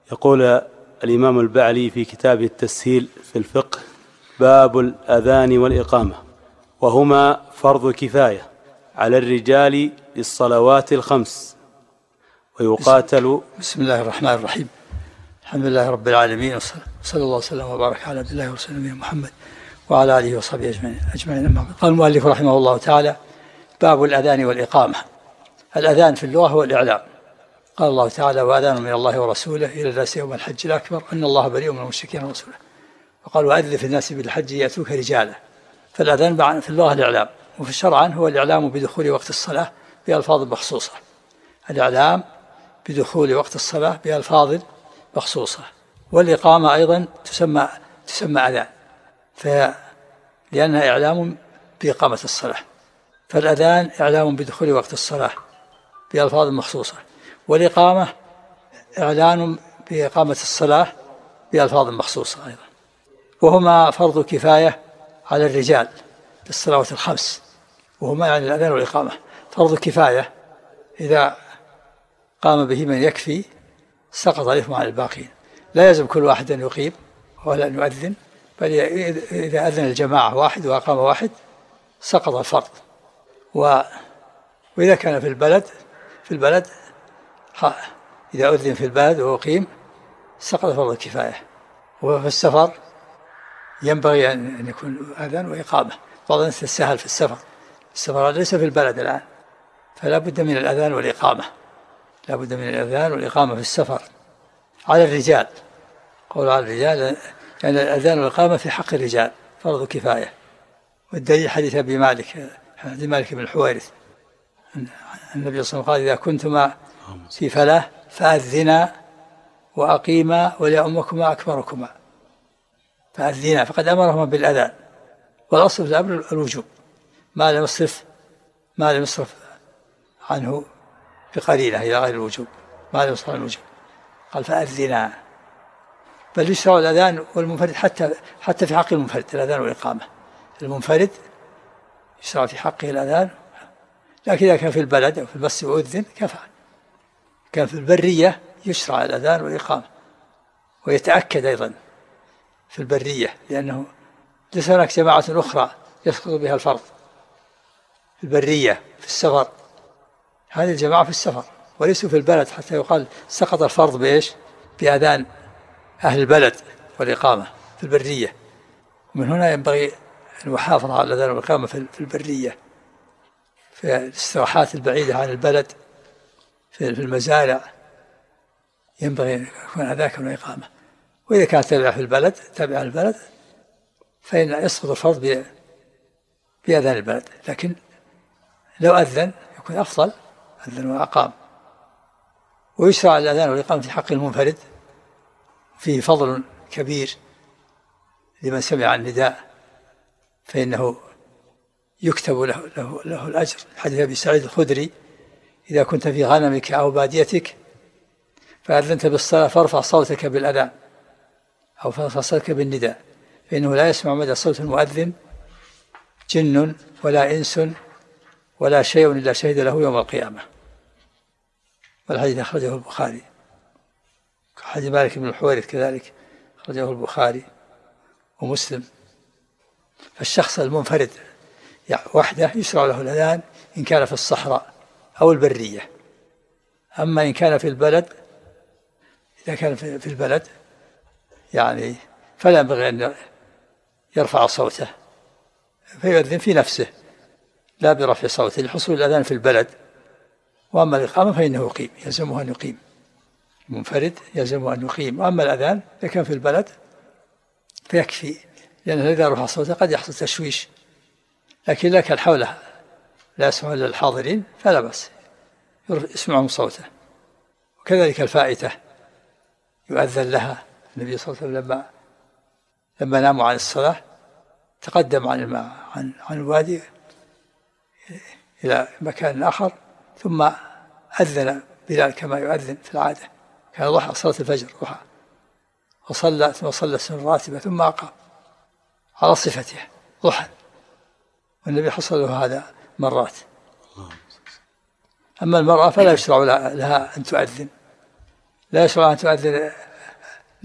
يقول الإمام البعلي في كتابه التسهيل في الفقه: باب الأذان والإقامة، وهما فرض كفاية على الرجال للصلوات الخمس، ويقاتل. بسم الله الرحمن الرحيم. الحمد لله رب العالمين، وصلى الله وسلم وبارك على عبد الله ورسوله محمد وعلى آله وصحبه أجمعين. أما بعد، قال المؤلف رحمه الله تعالى: باب الأذان والإقامة. الأذان في اللغة هو الإعلام. قال الله تعالى: وأذان من الله ورسوله إلى الناس يوم الحج الأكبر أن الله بريء من المشركين ورسوله. وقال: وأذن في الناس بالحج يأتوك رجالا. فالأذان في اللغة الإعلام، وفي الشرع هو الإعلام بدخول وقت الصلاة بألفاظ مخصوصة. الإعلام بدخول وقت الصلاة بألفاظ مخصوصة. والإقامة أيضا تسمى أذان، لأنها إعلام بإقامة الصلاة. فالأذان إعلام بدخول وقت الصلاة بألفاظ مخصوصة، والإقامة إعلان بإقامة الصلاة بألفاظ مخصوصة أيضا. وهما فرض كفاية على الرجال في الصلوات الخمس، وهما يعني الأذان والإقامة فرض كفاية، إذا قام به من يكفي سقط الإثم عن الباقين. لا يلزم كل واحد أن يقيم ولا أن يؤذن، بل إذا أذن الجماعة واحد وأقام واحد سقط الفرض. وإذا كان في البلد إذا أذن في البلد وأقيم سقط فرض الكفاية. وفي السفر ينبغي أن يكون أذان وإقامة. بعض الناس تسهل في السفر ليس في البلد الآن، فلا بد من الأذان والإقامة، لا بد من الأذان والإقامة في السفر على الرجال. قول على الرجال يعني الأذان والإقامة في حق الرجال فرض كفاية. والدليل حديث أبي مالك بن الحويرث، النبي صلى الله عليه وسلم قال: إذا كنتما في فلاة فأذنا وأقيما وليؤمكما أكبركما. فأذنا، فقد أمرهما بالأذان، والأصل في الأمر الوجوب ما لم يصرف عنه بقليلة إلى غير الوجوب، ما لم يصرف عنه الوجوب. قال: فأذنا. بل يشرع الأذان والمنفرد حتى في حق المنفرد الأذان والإقامة. المنفرد يشرع في حقه الأذان، لكن إذا كان في البلد أو في المسجد وأذن كفى. كان في البرية يشرع الأذان والإقامة، ويتأكد أيضا في البرية، لأنه ليس هناك جماعة أخرى يسقط بها الفرض في البرية في السفر. هذه الجماعة في السفر وليسوا في البلد حتى يقال سقط الفرض بإيش؟ بأذان أهل البلد والإقامة في البرية. ومن هنا ينبغي المحافظة على الأذان والإقامة في البرية، في الاستراحات البعيدة عن البلد، في المزارع ينبغي أن يكون أذاك والإقامة. وإذا كانت تابعة البلد فإن يسقط الفرض بأذان البلد، لكن لو أذن يكون أفضل، أذن وأقام. ويشرع الأذان والإقامة في حق المنفرد، فيه فضل كبير لمن سمع النداء، فإنه يكتب له الأجر. حديث أبي سعيد الخدري: إذا كنت في غنمك أو باديتك فأذنت بالصلاة فارفع صوتك بالأذان أو فارفع صوتك بالنداء، فإنه لا يسمع مدى صوت المؤذن جن ولا إنس ولا شيء إلا شهد له يوم القيامة. والحديث أخرجه البخاري. حديث مالك بن الحويرث كذلك أخرجه البخاري ومسلم. فالشخص المنفرد وحده يشرع له الأذان إن كان في الصحراء أو البرية. أما إن كان في البلد، إذا كان في البلد يعني فلا ينبغي أن يرفع صوته، فيؤذن في نفسه لا برفع صوته لحصول الأذان في البلد. وأما الإقامة فإنه يقيم، يلزمه أن يقيم. المنفرد يلزمه أن يقيم. وأما الأذان إذا كان في البلد فيكفي، لأنه إذا رفع صوته قد يحصل تشويش، لكن إذا كان حوله لا يسمع إلا الحاضرين فلا بأس يسمعهم صوته. وكذلك الفائتة يؤذن لها. النبي صلى الله عليه وسلم لما ناموا عن الصلاة تقدم عن الوادي إلى مكان آخر، ثم أذن بلال كما يؤذن في العادة. كان ضحى صلاة الفجر ضحى، وصلى السنة راتبة ثم أقام على صفته ضحى، والنبي حصل له هذا مرات. أما المرأة فلا يشرع لها أن تؤذن، لا يشرع أن تؤذن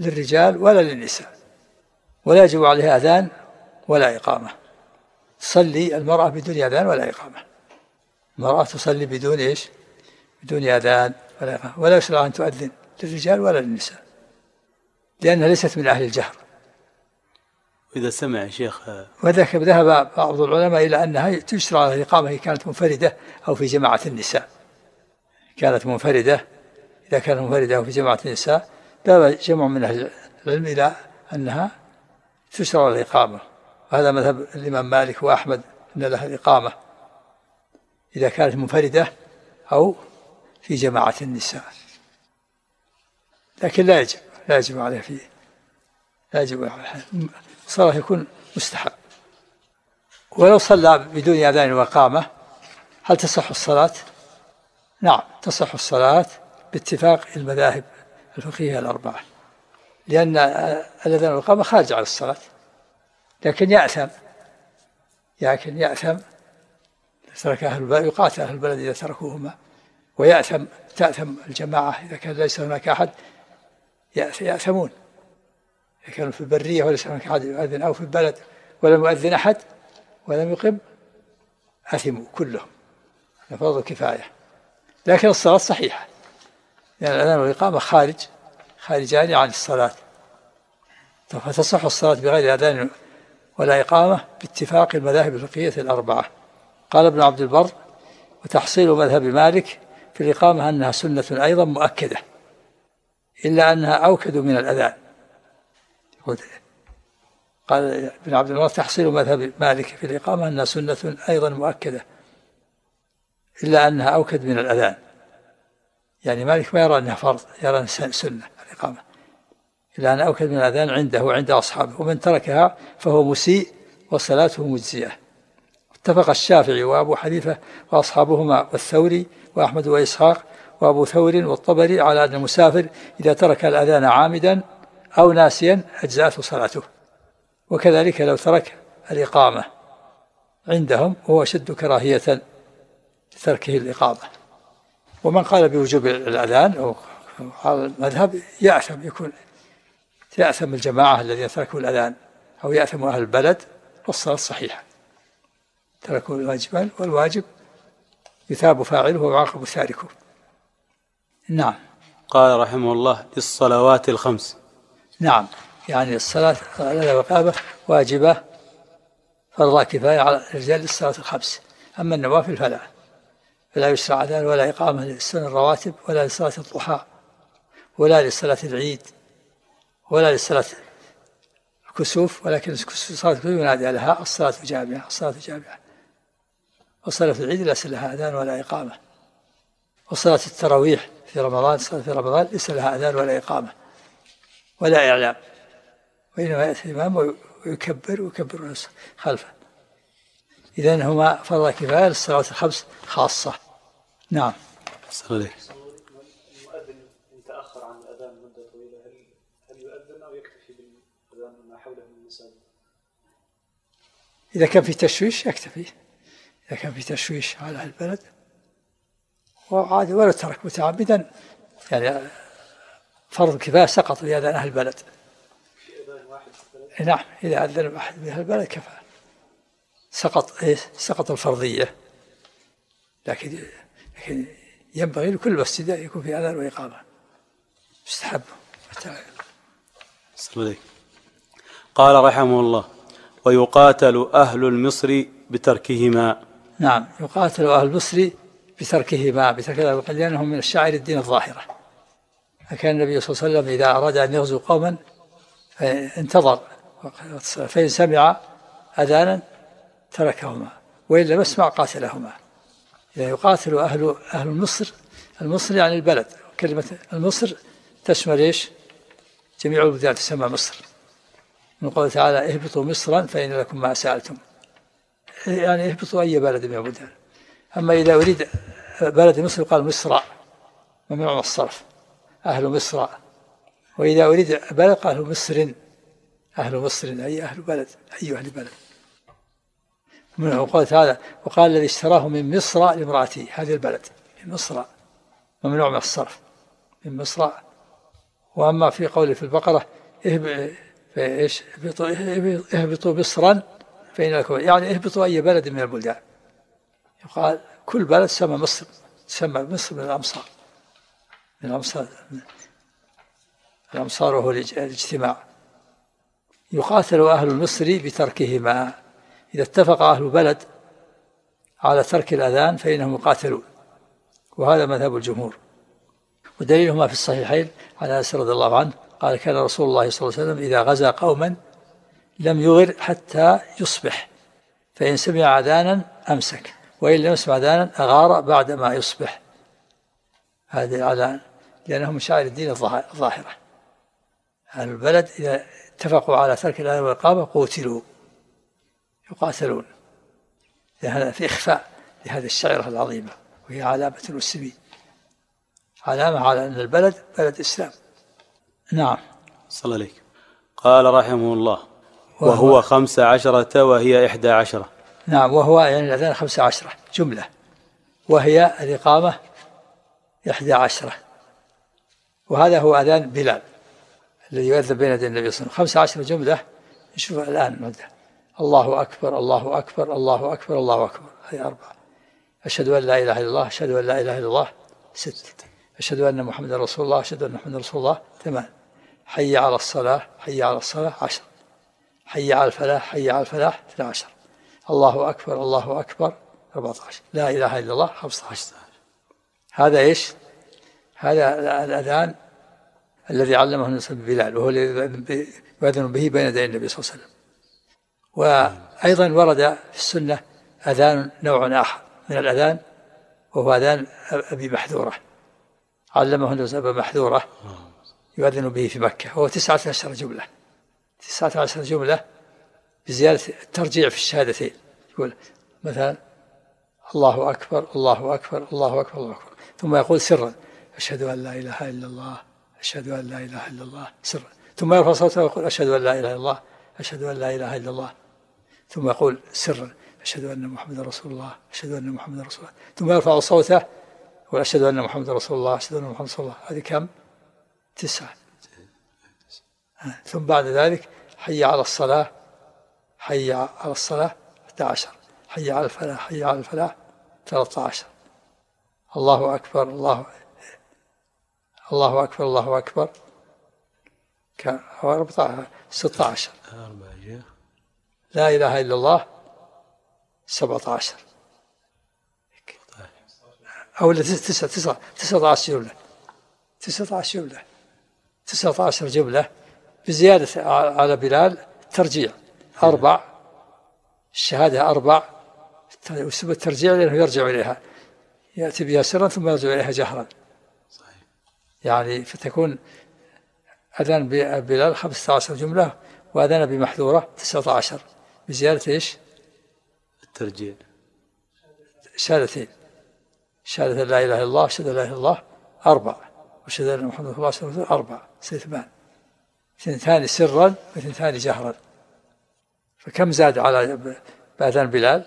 للرجال ولا للنساء، ولا يجب عليها أذان ولا إقامة. تصلي المرأة بدون أذان ولا إقامة. المرأة تصلي بدون إيش؟ بدون أذان ولا إقامة، ولا يشرع أن تؤذن للرجال ولا للنساء، لأنها ليست من أهل الجهر. إذا سمع يا شيخ. ذهب بعض العلماء إلى أنها تشرع على الإقامة هي كانت منفردة أو في جماعة النساء. كانت منفردة، إذا كانت منفردة أو في جماعة النساء ذهب جمع من أهل العلم إلى أنها تشرع على الإقامة، وهذا مذهب الإمام مالك وأحمد أن لها الإقامة إذا كانت منفردة أو في جماعة النساء، لكن لا يجب عليه فيه، لا يجب عليه. الصلاة يكون مستحب. ولو صلى بدون أذان وإقامة هل تصح الصلاة؟ نعم تصح الصلاة باتفاق المذاهب الفقهية الأربعة، لأن الأذان والإقامة خارج على الصلاة، لكن يأثم ترك أهل البلد، يقاتل أهل البلد إذا تركوهما، تأثم الجماعة إذا كان ليس هناك أحد، يأثمون إذا كانوا في البرية وليس هناك أحد يؤذن، أو في البلد ولم يؤذن أحد ولم يقم، أثموا كلهم، فرض كفاية. لكن الصلاة صحيحة، لأن الأذان والإقامة خارجان عن الصلاة، فتصح الصلاة بغير أذان ولا إقامة باتفاق المذاهب الفقهية الأربعة. قال ابن عبد البر: وتحصيل مذهب مالك في الإقامة أنها سنة أيضا مؤكدة، إلا أنها أوكد من الأذان. قال ابن عبد البر: تحصيل مذهب مالك في الإقامة أنها سنة أيضا مؤكدة، إلا أنها أوكد من الأذان. يعني مالك ما يرى أنها فرض، يرى أنها سنة الإقامة، إلا أنها أوكد من الأذان عنده وعند أصحابه، ومن تركها فهو مسيء وصلاته مجزية. اتفق الشافعي وأبو حنيفة وأصحابهما والثوري وأحمد وإسحاق وأبو ثور والطبري على أن المسافر إذا ترك الأذان عامدا أو ناسيا أجزأته صلاته، وكذلك لو ترك الإقامة عندهم وهو أشد كراهية لتركه الإقامة. ومن قال بوجوب الأذان أو على المذهب يأثم الجماعة الذين تركوا الأذان، أو يأثم أهل البلد، والصلاة صحيحة. تركوا الواجبان، والواجب يثاب فاعله ويعاقب تاركه. نعم. قال رحمه الله: للصلوات الخمس. نعم، يعني الصلاة على الإقامة واجبة فرض كفاية على الرجال للصلاة الخمس، أما النوافل فلا يشرع أذان ولا إقامة للسنن الرواتب، ولا لصلاة الضحى، ولا لصلاة العيد، ولا لصلاة الكسوف، ولكن صلاة الكسوف ينادى لها الصلاة جامعة، الصلاة جامعة. وصلاة العيد ليس لها أذان ولا إقامة. وصلاة التراويح في رمضان، صلاة في رمضان ليس لها أذان ولا إقامة ولا إعلام، وإنما يأتي الإمام ويكبر الناس خلفه. إذن هما فرض كفاية للصلوات الخمس خاصة. نعم. صلى المؤذن إن تأخر عن الأذان مدة طويلة هل يؤذن أو يكتفي بالأذان ما حوله من المساجد؟ إذا كان في تشويش يكتفي، إذا كان في تشويش على أهل البلد، وعاد ولا ترك متعمدا، يعني فرض كفاية سقط لأذان أهل البلد. في أذان واحد في البلد؟ نعم، إذا أذن واحد من أهل البلد كفى، سقط الفرضية. لكن ينبغي لكل مسجد يكون في أذان وإقامة، مستحب. قال رحمه الله: ويقاتل أهل المصر بتركهما. نعم، يقاتل أهل المصر بتركهما، لأنهم من الشعائر الدين الظاهرة. فكان النبي صلى الله عليه وسلم إذا أراد أن يغزو قوما انتظر، فإن سمع أذانا تركهما، وإن لم يسمع قاتلهما. إذا يقاتل أهل المصر يعني البلد. كلمة المصر تشمل إيش؟ جميع البلدان تسمى مصر، من قوله تعالى: اهبطوا مصرا فإن لكم ما سألتم، يعني اهبطوا أي بلد من البلدان. أما إذا أريد بلد مصر قال مصر، ممنوع من الصرف، أهل مصر. وإذا أريد بلد قال أهل مصر أي أهل بلد، أي أهل بلد. منه قوله تعالى: وقال الذي اشتراه من مصر لامرأته، هذه البلد من مصر، ممنوع من الصرف، من مصر وأما في قوله في البقرة اهبطوا مصرا فإن لكم، يعني اهبطوا أي بلد من البلدان. يقال كل بلد سمى مصر، تسمى مصر من الأمصار، من الأمصار وهو الاجتماع. يقاتل أهل مصر بتركهما، إذا اتفق أهل بلد على ترك الأذان فإنهم يقاتلون، وهذا مذهب الجمهور. ودليلهما في الصحيحين عن أنس رضي الله عنه قال كان رسول الله صلى الله عليه وسلم إذا غزا قوما لم يغر حتى يصبح، فإن سمع أذانا أمسك، وإن لم يسمع أذانا أغار بعدما يصبح. هذه الأذان لأنهم شعائر الدين الظاهرة. أهل البلد إذا اتفقوا على ترك الأذان والإقامة قوتلوا، يقاتلون، في إخفاء لهذه الشعيرة العظيمة، وهي علامة المسلمين، علامة على أن البلد بلد إسلام. نعم. صلى عليك. قال رحمه الله وهو 15 وهي 11. نعم، وهو يعني الأذان 15 جملة، وهي الإقامة 11. وهذا هو أذان بلال الذي يؤذن بين يدي النبي صلى الله عليه وسلم. 15 جملة. نشوف الآن نبدأ. الله أكبر الله أكبر الله أكبر الله أكبر، هذه 4. أشهد أن لا إله إلا الله، أشهد أن لا إله إلا الله 6. أشهد أن محمد رسول الله، أشهد أن محمد رسول الله 8. حي على الصلاة حي على الصلاة 10. حي على الفلاح حي على الفلاح 12. الله أكبر الله أكبر 14. لا إله إلا الله 15. هذا إيش؟ هذا الأذان الذي علمه النبي بلال، وهو الذي يؤذن به بين يدي النبي صلى الله عليه وسلم. وأيضا ورد في السنة أذان نوع آخر من الأذان، وهو أذان أبي محذورة، علمه النبي أبا محذورة يؤذن به في مكة، وهو 19 جملة. 19 جملة بزيادة الترجيع في الشهادتين. يقول مثلا الله أكبر الله أكبر الله أكبر الله أكبر، ثم يقول سرا أشهد أن لا إله إلا الله أشهد أن لا إله إلا الله سرا، ثم يرفع صوته ويقول أشهد أن لا إله إلا الله أشهد أن لا إله إلا الله، ثم يقول سرا أشهد أن محمد رسول الله أشهد أن محمد رسول الله، ثم يرفع صوته وأشهد أن محمد رسول الله أشهد أن محمد رسول الله. هذه كم؟ 9. ثم بعد ذلك حي على الصلاة حي على الصلاة 11. حي على الفلاح حي على الفلاح 13. الله أكبر الله أكبر الله أكبر 16. لا إله إلا الله 17. أو 19 جملة. 19 جملة 19 جملة بزيادة على بلال ترجيع 4. الشهادة 4، وسبب الترجيع لأنه يرجع إليها، يأتي بها سرا ثم يرجع إليها جهرا. يعني فتكون أذان بلال 15 جملة، وأذان بمحذورة 19 بزيادة إيش؟ الترجيع. شهادتين، شهادة لا إله إلا الله أشهد أن لا إله إلا الله 4، وأشهد أن محمد رسول الله صلى الله عليه وسلم 4. 2 سرا و2 جهرا. فكم زاد على بأذان بلال؟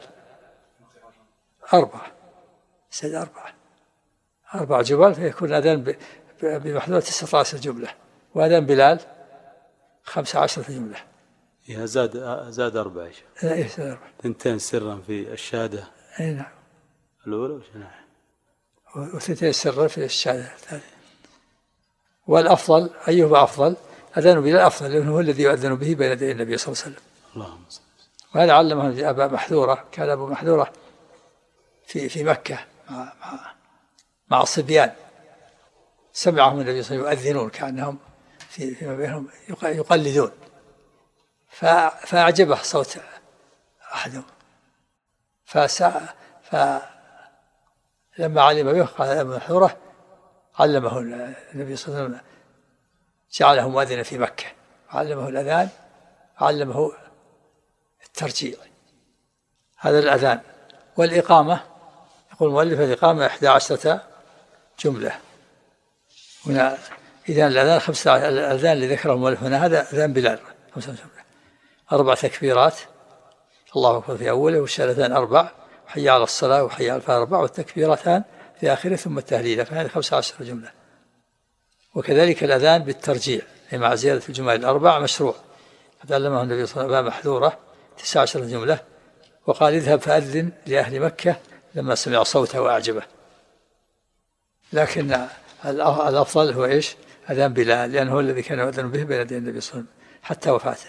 4. زاد 4 جمل، فيكون أذان بمحذورة 19 جملة، وأذان بلال 15 جملة. زاد 4. إيه زاد 4. 2 سرا في الشهادة. أي نعم. الأولى وشنو؟ و2 سرا في الشهادة الثانية. والأفضل أيهما أفضل؟ أذان بلال أفضل، لأنه هو الذي يؤذن به بين يدي النبي صلى الله عليه وسلم. اللهم صل. وهذا علمه أبا محذورة. كان أبو محذورة في مكة مع الصبيان، سمعهم النبي صلى الله عليه وسلم يؤذنون كأنهم فيما بينهم يقلدون، فأعجبه صوت أحدهم، فلما علم به قال أبو محذورة علمه النبي صلى الله عليه وسلم، جعله مؤذنا في مكة، علمه الأذان، علمه الترجيع. هذا الأذان. والإقامة يقول المؤلف الإقامة 11 جملة. هنا إذا الأذان 15. الأذان اللي ذكره المؤلف هنا هذا أذان بلال 15 جملة. 4 تكبيرات، الله أكبر في أوله، والشهادتان 4، وحي على الصلاة وحي على الفلاح 4، والتكبيرتان في آخره، ثم التهليل، فهذه 15 جملة. وكذلك الأذان بالترجيع مع زيادة الجمل الأربع مشروع، قد علمه النبي صلى الله عليه وسلم محذورة 19 جملة، وقال اذهب فأذن لأهل مكة لما سمع صوته وأعجبه. لكن الأفضل هو إيش؟ أذان بلال، لأنه هو الذي كان يؤذن به بين يدي النبي صلى الله عليه وسلم حتى وفاته.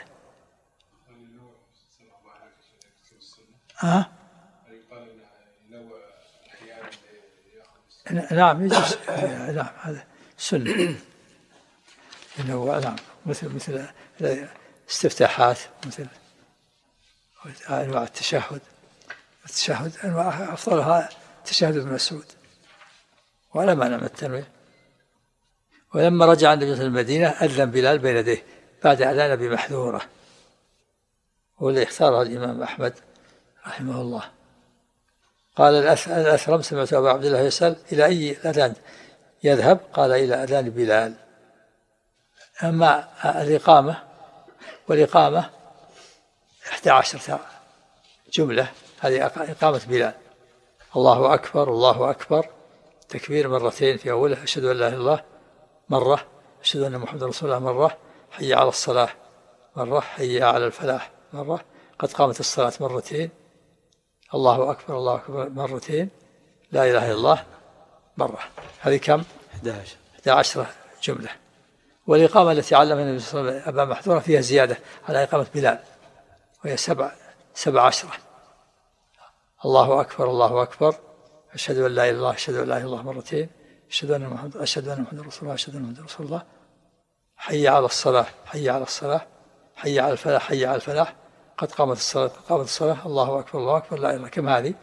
نعم يجوز، نعم هذا سنة إنه نعم مثل استفتاحات، مثل أنواع التشهد أنواع أفضلها تشهد ابن مسعود، ولا مانع من التنويه. ولما رجع النبي صلى الله عليه وسلم المدينة أذن بلال بين يديه بعد أذان أبي محذورة، واللي اختاره الإمام أحمد رحمه الله. قال الأثرم سمعت أبا عبد الله يسأل إلى أي الأذان يذهب؟ قال إلى أذان بلال. أما والإقامة 11 جملة، هذه إقامة بلال. الله أكبر الله أكبر، تكبير مرتين في أوله، أشهد أن لا إله إلا الله مرة، أشهد أن محمد رسول الله مرة، حي على الصلاة مرة، حي على الفلاح مرة، قد قامت الصلاة مرتين، الله أكبر الله أكبر مرتين، لا إله إلا الله مرة. هذه كم؟ 11 جملة. والإقامة التي علمها النبي صلى الله عليه وسلم أبا محذورة فيها زيادة على إقامة بلال، وهي 17. الله أكبر الله أكبر، أشهد أن لا إله إلا الله، أشهد أن لا إله إلا الله مرتين، أشهد أن محمد رسول الله، أشهد أن محمد رسول الله، حي على الصلاة حي على الصلاة، حي على الفلاح حي على الفلاح، قد قامت الصلاة قد قامت الصلاة، الله أكبر الله أكبر، لا إله إلا الله. كم هذه؟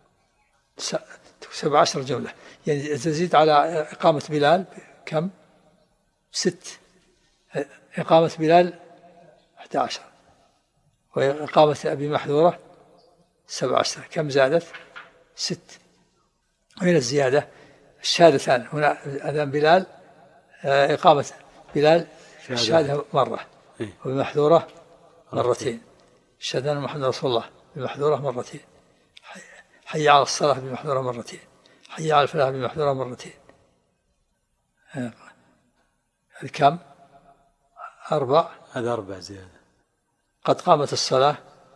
17 جملة. يعني تزيد على إقامة بلال كم؟ 6. إقامة بلال 11، وإقامة أبي محذورة 17. كم زادت؟ 6. وهنا الزيادة الشهادتان، هنا أذان بلال، إقامة بلال الشهادة مرة، وبمحذورة مرتين، أشهد أن محمد رسول الله بمحذورة مرتين، حي على الصلاة بمحذورة مرتين، حي على الفلاح بمحذورة مرتين. كم؟ 4. هذا 4 زيادة. قد قامت الصلاة،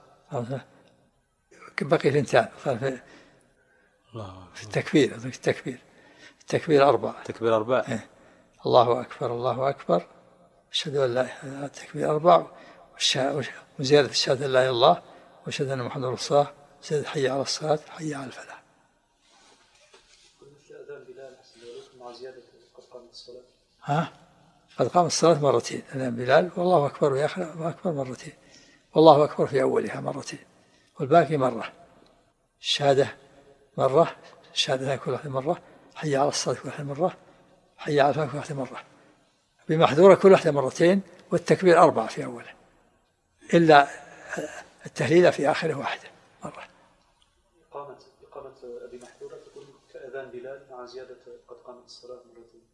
بقي 2 في التكبير. التكبير 4. تكبير 4. الله أكبر الله أكبر، أشهد أن لا إله إلا الله، التكبير 4، وزيادة الشهادة لا إله إلا الله، وأشهد أن محمد رسول الله، زيادة حي على الصلاة حي على الفلاح. مثل أذان بلال مع زيادة قد قامت الصلاة. قد قامت الصلاة مرتين، أذان بلال والله أكبر ويا أكبر مرتين، والله أكبر في أولها مرتين، والباقي مرة. الشهادة مرة، الشهادة كل واحدة مرة، حي على الصلاة كل واحدة مرة، حي على الفلاح كل واحدة مرة، بمحذورة كل واحدة مرتين، والتكبير 4 في أوله، إلا التهليلة في آخره 1 مرة. إقامة أبي محذورة تكون كأذان بلال مع زيادة قد قامت الصلاة مرتين.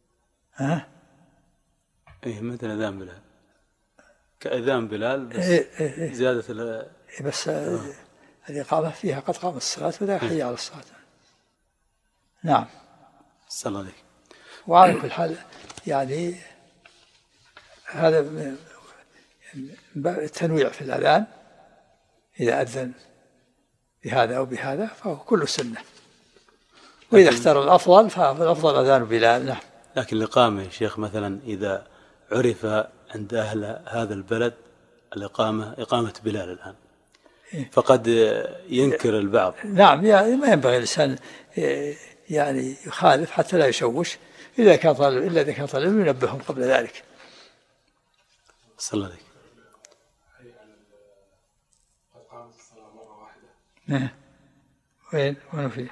إيه مثل أذان بلال، كأذان بلال بس زيادة بس الإقامة فيها قد قامت الصلاة وذا حي على الصلاة. نعم. صلى الله عليه. وعلى كل حال يعني هذا التنويع في الأذان، إذا أذن بهذا أو بهذا فهو كله سنة، وإذا اختار الأفضل فالأفضل أذان بلال. نعم. لكن الإقامة يا شيخ مثلا إذا عرف عند أهل هذا البلد الإقامة إقامة بلال الآن، فقد ينكر البعض. نعم، يعني ما ينبغي الإنسان يعني يخالف حتى لا يشوش، إلا إذا كان طالب ينبههم قبل ذلك. صلى الله عليه. قد قامت الصلاة مرة واحدة. وين فيه؟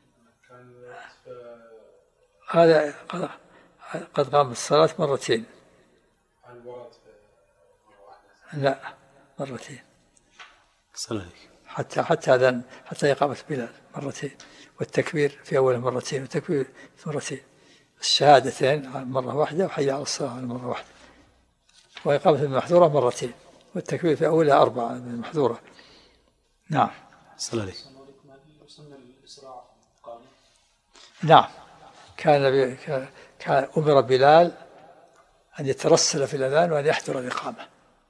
هذا قد قامت الصلاة مرتين. هل ورد مرة واحدة؟ لا، مرتين. صلى الله عليه. حتى إقامة بلال مرتين، والتكبير في أوله مرتين، والتكبير مرتين، الشهادتين مرة واحدة، وحي على الصلاة مرة واحدة، وإقامة المحذورة مرتين، والتكبير في أولها 4 من المحذورة. نعم. صلى الله عليه. نعم. كان أمر بلال أن يترسل في الأذان وأن يحضر الإقامة.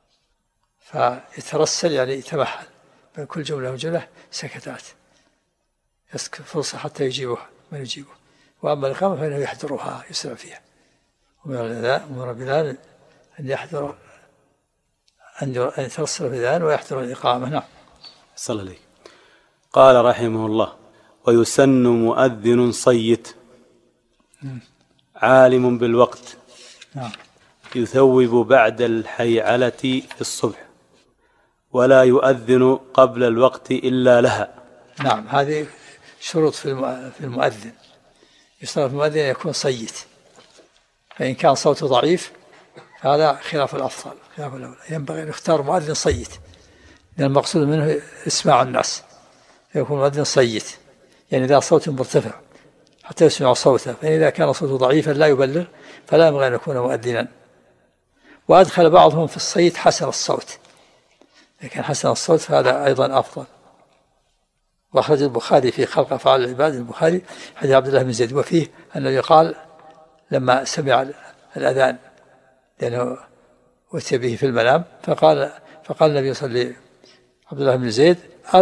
فيترسل يعني يتمهل بين كل جملة وجملة سكتات، يسكت فرصة حتى يجيبها من يجيبه. وأما الإقامة فإنه يحضرها يسرع فيها. ومن بلال أن يحضر أن يترسل في الأذان ويحضر الإقامة. نعم. صلى الله عليه. قال رحمه الله: ويسن مؤذن صيت عالم بالوقت. نعم. يثوب بعد الحيعلة في الصبح ولا يؤذن قبل الوقت إلا لها. نعم، هذه شروط في المؤذن. يشترط في المؤذن أن يكون صيت، فإن كان صوته ضعيف فهذا خلاف الأفضل، خلاف الأولى. ينبغي أن يختار مؤذن صيت، لأن المقصود منه إسماع الناس، يكون مؤذن صيت يعني ذا صوت مرتفع حتى يسمع صوته. فإذا كان صوته ضعيفا لا يبلغ فلا ينبغي أن يكون مؤذنا. وأدخل بعضهم في الصيت حسن الصوت، إذا كان حسن الصوت فهذا أيضا أفضل. وأخرج البخاري في خلق أفعال العباد، البخاري حديث عبد الله بن زيد، وفيه أنه قال لما سمع الأذان لأنه أتي به في المنام، فقال النبي صلى الله عليه وسلم عبد الله بن زيد: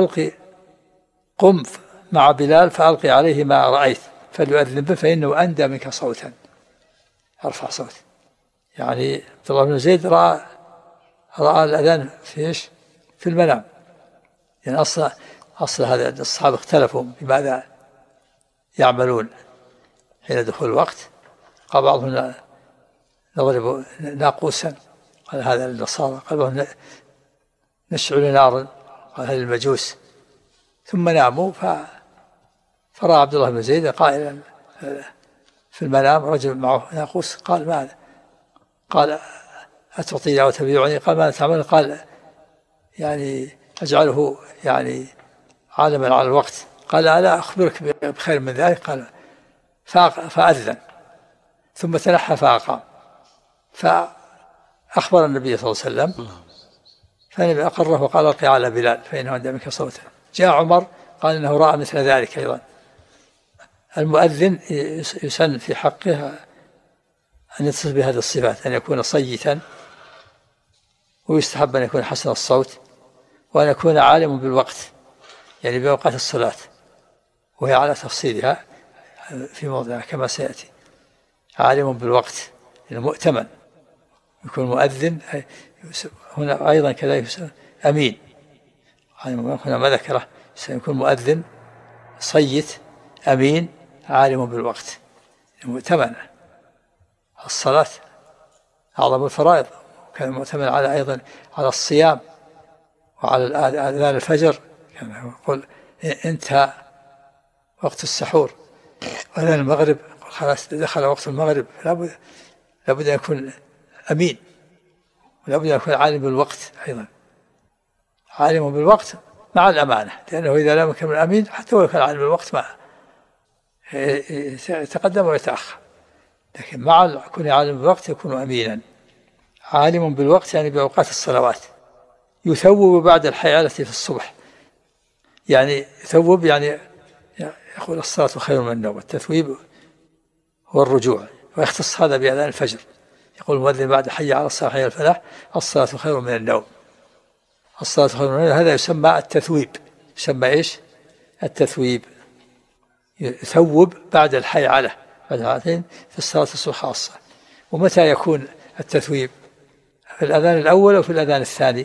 قم مع بلال فألقي عليه ما رأيت فليؤذن به فإنه أندى منك صوتا، أرفع صوت. يعني عبد الله بن زيد رأى الأذان في المنام. يعني أصل هذا الصحابة اختلفوا بماذا يعملون حين دخول الوقت. قال بعضهم نضرب ناقوسا، قال هذا للنصارى. قال بعضهم نشعل نارا، قال هذا للمجوس. ثم ناموا فرأى عبد الله بن زيد قائلا في المنام رجل معه ناقوس. قال ماذا؟ قال أتعطيني أو تبيعني؟ قال ماذا تعمل؟ قال يعني أجعله يعني عالما على الوقت. قال ألا أخبرك بخير من ذلك؟ قال فأذن ثم تنحى فأقام. فأخبر النبي صلى الله عليه وسلم، فالنبي أقره وقال: ألقي على بلال فإنه أندى منك صوتا. جاء عمر قال إنه رأى مثل ذلك أيضا. المؤذن يسن في حقه أن يتصف بهذه الصفات، أن يكون صيتا، ويستحب أن يكون حسن الصوت، وأن يكون عالم بالوقت يعني بأوقات الصلاة، وهي على تفصيلها في موضعها كما سيأتي. عالم بالوقت يعني مؤتمن. يكون مؤذن هنا أيضا كذلك أمين. هنا ما ذكره، سيكون مؤذن صيت أمين عالم بالوقت مؤتمن. الصلاة أعظم الفرائض، كان مؤتمن على أيضا على الصيام وعلى أذان الفجر. كان يقول انتهى وقت السحور، وأذان المغرب خلاص دخل وقت المغرب. لابد أن يكون أمين، ولابد أن يكون عالم بالوقت أيضا. عالم بالوقت مع الأمانة، لأنه إذا لم يكن أمين حتى ولو كان عالم بالوقت ما يتقدم ويتأخر، لكن مع كون عالم بالوقت يكون أمينا. عالم بالوقت يعني بأوقات الصلوات. يثوب بعد الحيالة في الصبح، يعني يثوب يعني يقول الصلاة خير من النوم. التثويب هو الرجوع، ويختص هذا بأذان الفجر. يقول المؤذن بعد حي على الصلاة حي على الفلاح: الصلاة خير من النوم. الصلاة خير من النوم، هذا يسمى التثويب. يسمى إيش؟ التثويب. يثوب بعد الحيعلة، بعد هاتين في الصلاة الصبح خاصة. ومتى يكون التثويب؟ في الأذان الأول أو في الأذان الثاني؟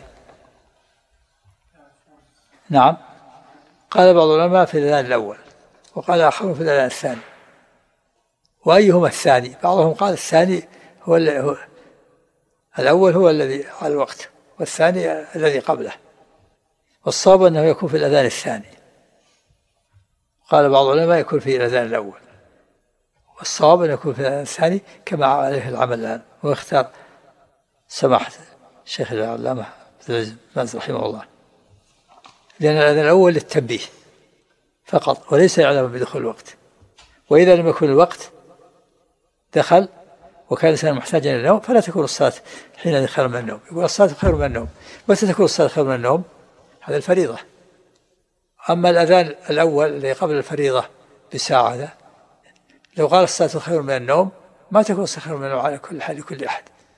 نعم، قال بعض العلماء في الأذان الأول، وقال آخرون في الأذان الثاني. وأيهما الثاني؟ بعضهم قال الثاني هو الأول هو الذي على الوقت، والثاني الذي قبله. والصواب أنه يكون في الأذان الثاني. قال بعض العلماء يكون في الأذان الأول، والصواب أن يكون في الأذان الثاني كما عليه العمل الآن. واختار سماحة الشيخ العلامة باز رحمه الله، لأن الأذان الأول للتنبيه فقط وليس يعلم بدخول الوقت. وإذا لم يكن الوقت دخل وكان الإنسان محتاجا إلى النوم فلا تكون الصلاة حين خير من النوم. يقول الصلاة خير من النوم. متى تكون الصلاة خير من النوم؟ هذا الفريضة. أما الأذان الأول الذي قبل الفريضة بساعة، هذا لو قال الصلاة خير من النوم ما تكون الصلاة خير من النوم على كل حال لكل أحد،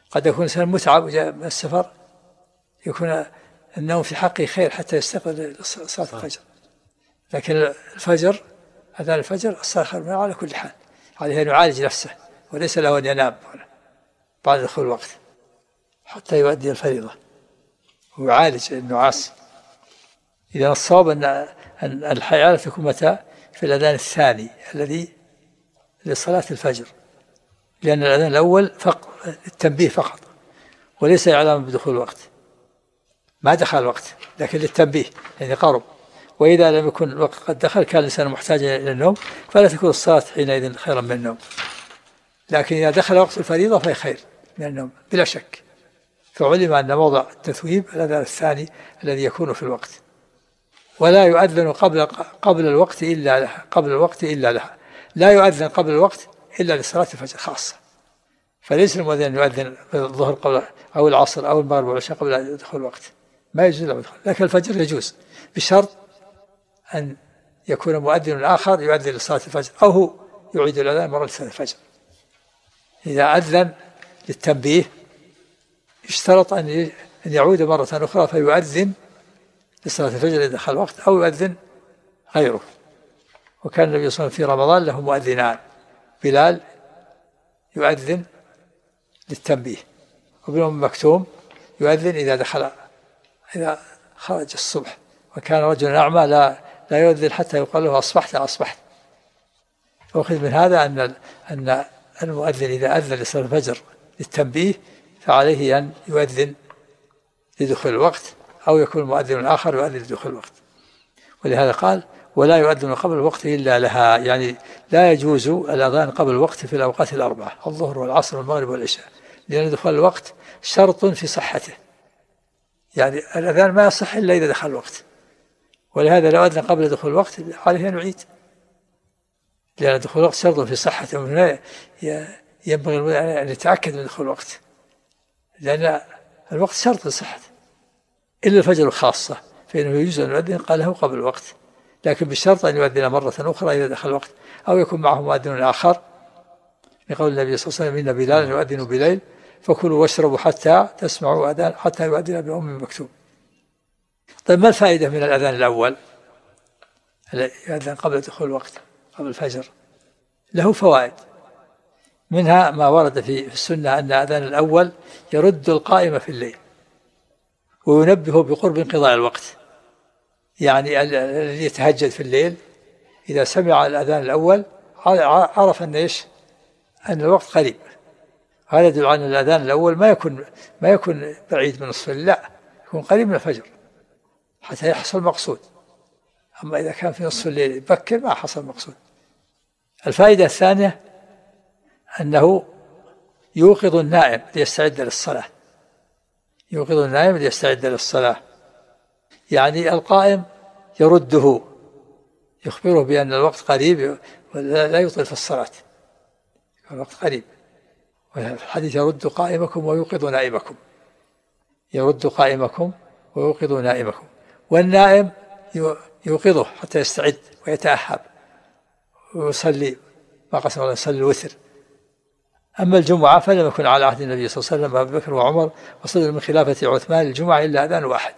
قد يكون الإنسان متعب وجاء من السفر، يكون النوم في حقه خير حتى يستيقظ صلاة الفجر. لكن الفجر، أذان الفجر، الصلاة خير منه على كل حال، عليه أن يعالج نفسه وليس له أن ينام بعد دخول الوقت حتى يؤدي الفريضة ويعالج النعاس. إذا الصواب أن الحياة تكون متى؟ في الأذان الثاني الذي لصلاة الفجر، لأن الأذان الأول التنبيه فقط وليس إعلام بدخول الوقت، ما دخل الوقت لكن للتنبيه يعني قرب. وإذا لم يكن الوقت قد دخل كان الإنسان محتاجا إلى النوم فلا تكون الصلاة حينئذ خيرا من النوم. لكن إذا دخل وقت الفريضة فهي خير من النوم بلا شك. فعلم أن موضع التثويب الأذان الثاني الذي يكون في الوقت. ولا يؤذن قبل الوقت إلا لها، قبل الوقت إلا لها. لا يؤذن قبل الوقت إلا لصلاة الفجر خاصة. فليس المؤذن أن يؤذن الظهر قبل أو العصر أو المغرب والعشاء قبل دخول الوقت، ما يجوز له دخول. لكن الفجر يجوز بشرط أن يكون مؤذن آخر يؤذن لصلاة الفجر أو هو يعيد الأذان مرة لصلاة الفجر. إذا أذن للتنبيه اشترط أن يعود مرة أخرى فيؤذن لصلاة الفجر إذا دخل الوقت أو يؤذن غيره. وكان النبي صلى الله عليه وسلم في رمضان له مؤذنان، بلال يؤذن للتنبيه، وابن أم مكتوم يؤذن إذا خرج الصبح. وكان رجل أعمى لا يؤذن حتى يقال له أصبحت. وأخذ من هذا أن المؤذن إذا أذن لصلاة الفجر للتنبيه فعليه أن يؤذن لدخول الوقت أو يكون مؤذن آخر يؤذن لدخول الوقت. ولهذا قال ولا يؤذن قبل الوقت إلا لها، يعني لا يجوز الأذان قبل الوقت في الأوقات الأربعة، الظهر والعصر والمغرب والعشاء، لأن دخول الوقت شرط في صحته. يعني الأذان ما يصح إلا إذا دخل الوقت. ولهذا لو أذن قبل دخول الوقت عليه أن يعيد، لأن دخول الوقت شرط في صحته. ومن هنا ينبغي أن يتأكد من دخول الوقت، لأن الوقت شرط لصحته. إلا الفجر خاصة فإنه يجوز أن يؤذن قاله قبل الوقت، لكن بشرط أن يؤذن مرة أخرى إذا دخل الوقت أو يكون معه مؤذن آخر، لقول النبي صلى الله عليه وسلم إن بلالا يؤذن بليل فكلوا واشربوا حتى تسمعوا أذان حتى يؤذن بأم مكتوم. طيب ما الفائدة من الأذان الأول يؤذن قبل دخول الوقت قبل الفجر؟ له فوائد، منها ما ورد في السنة أن الأذان الأول يرد القائم في الليل وينبه بقرب انقضاء الوقت. يعني الذي يتهجد في الليل إذا سمع الأذان الأول عرف أن أن الوقت قريب. هذا يدل على أن الأذان الأول ما يكون بعيد من نصف الليل، لا، يكون قريب من الفجر حتى يحصل مقصود. أما إذا كان في نصف الليل يبكر ما حصل مقصود. الفائدة الثانية أنه يوقظ النائم ليستعد للصلاة، يوقظ النائم ليستعد للصلاة. يعني القائم يرده، يخبره بأن الوقت قريب ولا يطيل في الصلاة، الوقت قريب. والحديث يرد قائمكم ويوقظ نائمكم، يرد قائمكم ويوقظ نائمكم. والنائم يوقظه حتى يستعد ويتأهب ويصلي ما قسم الله، يصلي الوتر. أما الجمعة فلم يكن على عهد النبي صلى الله عليه وسلم أبي بكر وعمر وصدر من خلافة عثمان الجمعة إلا أذان واحد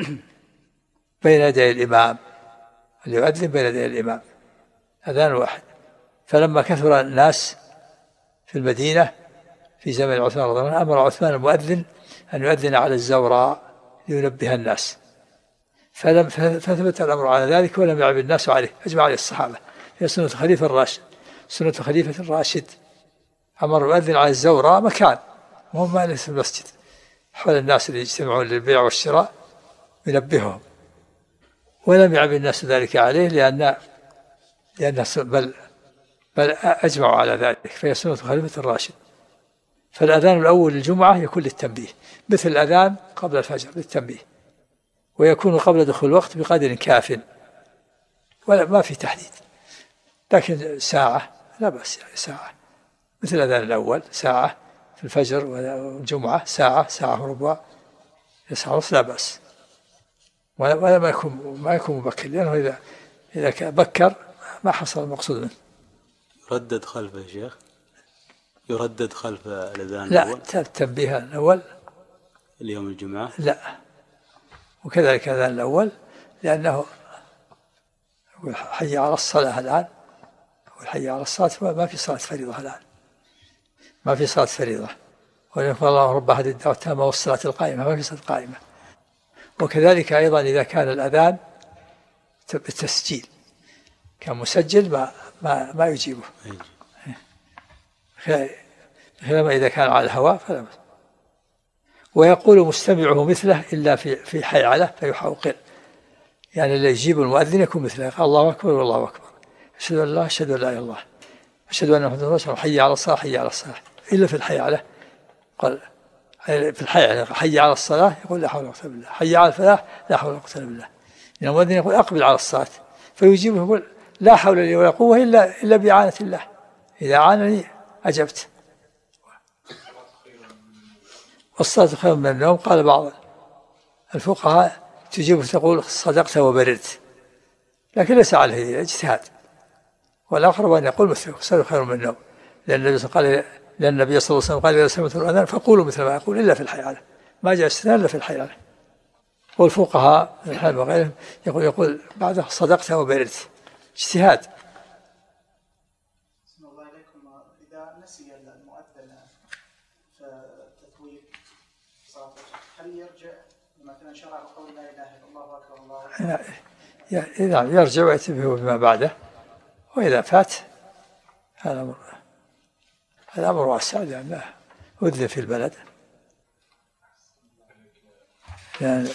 بين يدي الإمام، اللي يؤذن بين يدي الإمام أذان واحد. فلما كثر الناس في المدينة في زمن عثمان رضي الله عنه أمر عثمان المؤذن أن يؤذن على الزوراء لينبه الناس، فثبت الأمر على ذلك ولم يعب الناس عليه، أجمع عليه الصحابة. هي سنة خليفة الراشد، سنة خليفة الراشد. أمر المؤذن على الزوراء مكان وهم ما ليس المسجد، حول الناس اللي يجتمعون للبيع والشراء ينبههم، ولم يعب الناس ذلك عليه لأن بل أجمعوا على ذلك. فهي سنة خليفة الراشد. فالأذان الأول للجمعة يكون للتنبيه، مثل الأذان قبل الفجر للتنبيه، ويكون قبل دخول الوقت بقدر كاف ولا ما في تحديد، لكن ساعة لا بأس، يعني ساعة مثل الأذان الأول، ساعة في الفجر والجمعة ساعة وربع، ساعة ونصف لا بأس. ولا ما يكون مبكر، لأنه إذا بكر ما حصل المقصود منه. ردد خلفه يا شيخ يردد خلف الأذان لا، الأول؟ التنبيه الأول اليوم الجمعة لا، وكذلك الأذان الأول، لأنه يقول حي على الصلاة الآن، والحي على الصلاة ما في صلاة فريضة الآن، ما في صلاة فريضة، وليقول الله رب هذه الدعوة التامة والصلاة القائمة، ما في صلاة قائمة. وكذلك أيضا إذا كان الأذان بالتسجيل كان مسجل ما يجيبه، خلاف إذا كان على الهواء فلا. ويقول مستمعه مثله إلا في حيعلة فيحوقل، يعني اللي يجيب المؤذن يكون مثله، قال الله أكبر والله أكبر، أشهد أن لا أشهد أن لا إله إلا الله، أشهد أن محمدا رسول الله، حي على الصلاة حي على الصلاة، إلا في الحيعلة قال في الحيعلة حي على الصلاة يقول لا حول ولا قوة إلا بالله، حي على الفلاح لا حول ولا قوة إلا بالله. يعني المؤذن يقول أقبل على الصلاة فيجيبه يقول لا حول لي ولا قوة إلا بإعانة الله، إذا عانني أجبت. والصلاة خير من النوم، قال بعض الفقهاء تجيب تقول صدقت وبررت، لكن ليس عليه اجتهاد، والأقرب أن يقول مثله الصلاة خير من النوم، لأن النبي صلى الله عليه وسلم قال إذا سمعتم الأذان فقولوا مثل ما يقول إلا في الحيعلة، ما جاء استثناء إلا في الحيعلة. والفقهاء من الحال وغيرهم يقول بعده صدقت وبررت، اجتهاد. الله عليكم، إذا نسي المؤذن فتتويب صلاته هل يرجع مثلا شرع قول لا إله إلا الله أكبر الله؟ إذا يرجع ويتبه بما بعده، وإذا فات هذا أمر واسع، لأنه أذن في البلد. يعني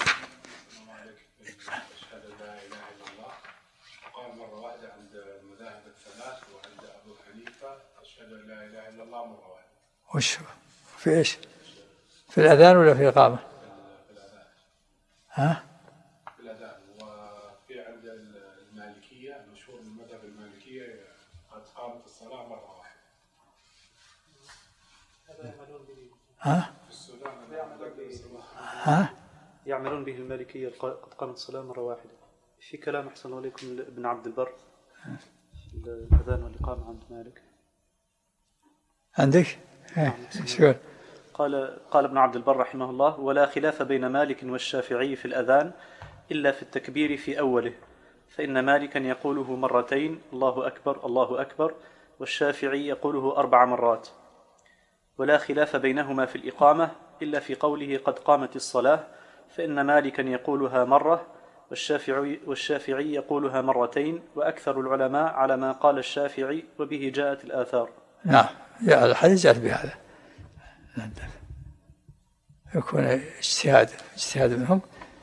وش في إيش؟ في الأذان ولا في الإقامة؟ في الأذان. ها؟ في الأذان. وفي عند المالكية، المشهور من مذهب المالكية، قد قامت الصلاة مرة واحدة. هذا يعملون به. ها؟ في السودان ها؟ يعملون به المالكية، قد قامت الصلاة مرة واحدة. في كلام أحسن عليكم ابن عبد البر في الأذان والإقامة عند مالك. عندك؟ شو قال ابن عبد البر رحمه الله: ولا خلاف بين مالك والشافعي في الأذان إلا في التكبير في أوله، فإن مالكا يقوله مرتين الله أكبر الله أكبر، والشافعي يقوله 4 مرات. ولا خلاف بينهما في الإقامة إلا في قوله قد قامت الصلاة، فإن مالكا يقولها مرة والشافعي يقولها مرتين، وأكثر العلماء على ما قال الشافعي، وبه جاءت الآثار. نعم، يا الحديث جاءت بهذا، يكون اجتهاد منهم،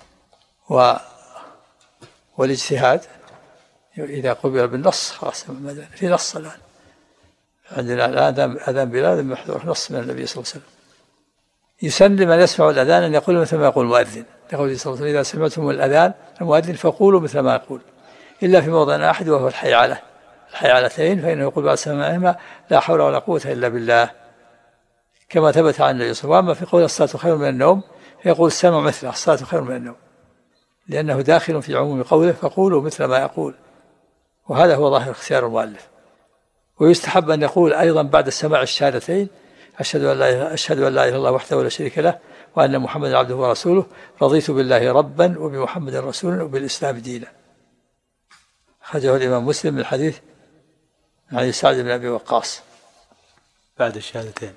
والاجتهاد إذا قبل بالنص خلاص في نص الآن عندنا الآن أذان بلال محذور نص من النبي صلى الله عليه وسلم. يسن من يسمع الأذان أن يقول مثل ما يقول المؤذن، يقول صلى الله عليه وسلم: إذا سمعتم الأذان المؤذن فقولوا مثل ما يقول، إلا في موضع واحد وهو الحيعلتين، فإنه يقول بعد سماعهما لا حول ولا قوة إلا بالله، كما ثبت عن النبي صلى الله عليه وسلم. وأما في قول الصلاة خير من النوم يقول السمع مثله الصلاة خير من النوم، لأنه داخل في عموم قوله فقولوا مثل ما يقول، وهذا هو ظاهر اختيار المؤلف. ويستحب أن يقول أيضا بعد سماع الشهادتين: أشهد أن لا إله إلا الله وحده لا شريك له، وأن محمدا عبده ورسوله، رضيت بالله ربا وبمحمد رسولا وبالإسلام دينا. أخرجه الإمام مسلم من حديث عن سعد بن أبي وقاص. بعد الشهادتين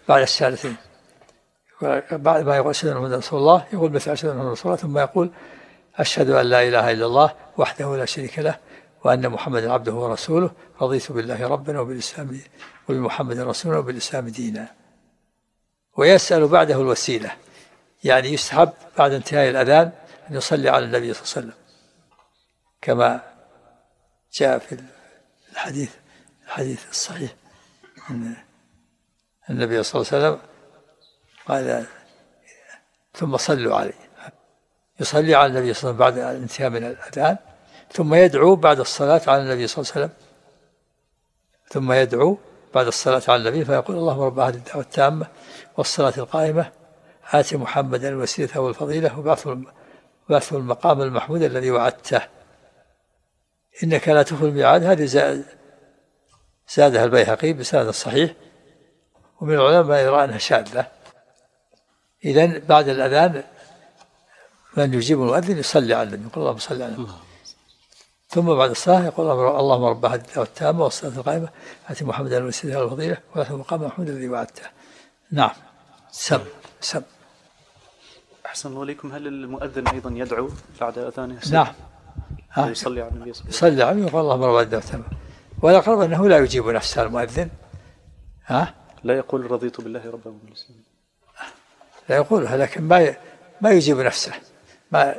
بعد ما يقول أشهد أن محمدا رسول الله يقول مثل أشهد أن محمدا رسول الله، ثم يقول أشهد أن لا إله إلا الله وحده لا شريك له، وأن محمدا عبده ورسوله، رضيت بالله ربا وبالإسلام وبمحمد رسولا وبالإسلام دينا. ويسأل بعده الوسيلة، يعني يستحب بعد انتهاء الأذان أن يصلي على النبي صلى الله عليه وسلم، كما جاء في الحديث الصحيح أن النبي صلى الله عليه وسلم قال: ثم صلوا علي. يصلي على النبي صلى الله عليه وسلم بعد الانتهاء من الأذان، ثم يدعو بعد الصلاة على النبي صلى الله عليه وسلم، ثم يدعو بعد الصلاة على النبي فيقول: اللهم رب هذه الدعوة التامة والصلاة القائمة آت محمدا الوسيلة والفضيلة وبعثه المقام المحمود الذي وعدته إنك لا تخلف الميعاد. هذه زادها البيهقي بسند صحيح، ومن العلماء من يرى أنها شاذة. إذن بعد الأذان من يجيب المؤذن يصلي على النبي، يقول اللهم صل على النبي، ثم بعد الصلاة يقول اللهم رب هذه الدعوة التامة والصلاة القائمة آت محمدا الوسيلة والفضيلة وآت مقام محمود الذي وعدته. نعم. سم. أحسن الله إليكم. هل المؤذن أيضا يدعو بعد أذانه؟ نعم. يصلي على النبي يصلي عليه ويقول اللهم رب هذه الدعوة التامة. والأقرب أنه لا يجيب نفسه المؤذن. لا يقول رضيت بالله ربا وبالإسلام. لا يقولها، لكن ما يجيب نفسه، ما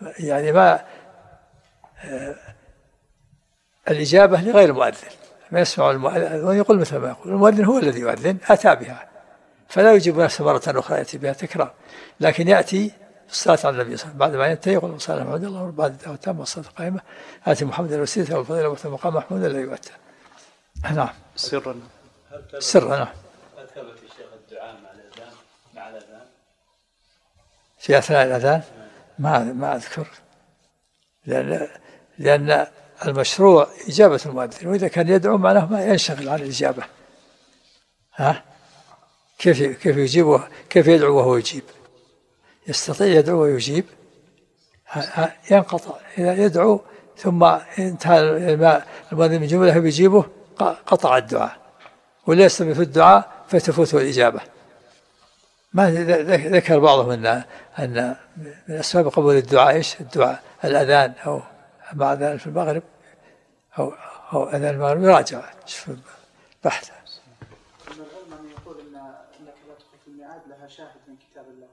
الإجابة لغير المؤذن، ما يسمع المؤذن ويقول مثل ما يقول المؤذن، هو الذي يؤذن أتى بها، فلا يجيب نفسه مرة أخرى يأتي بها تكرار، لكن يأتي الصلاة على النبي صلى الله عليه وسلم بعد ما ينتهي يقول صلى الله عليه وسلم بعد الدعوة التامة والصلاة القائمة آت محمدا الوسيلة والفضيلة وآت مقام محمود الذي وعدته. نعم. سرا. نعم. هل ثبت الشيخ الدعاء مع الأذان في أثناء الأذان؟ ما أذكر، لأن المشروع إجابة المؤذن، وإذا كان يدعو معناه ما ينشغل عن الإجابة. كيف يجيبه؟ كيف يدعو وهو يجيب؟ يستطيع يدعو ويجيب؟ ينقطع إذا يدعو ثم انتهى المؤذن من جمله بيجيبه قطع الدعاء، ولا يستمر في الدعاء فتفوته الإجابة. ما ذكر بعضهم أن من أسباب قبول الدعاء إيش؟ الدعاء الأذان، أو مع أذان في المغرب أو أذان المغرب يراجع بحث. من العلم من يقول أنك لا تدخل في الميعاد لها شاهد من كتاب الله.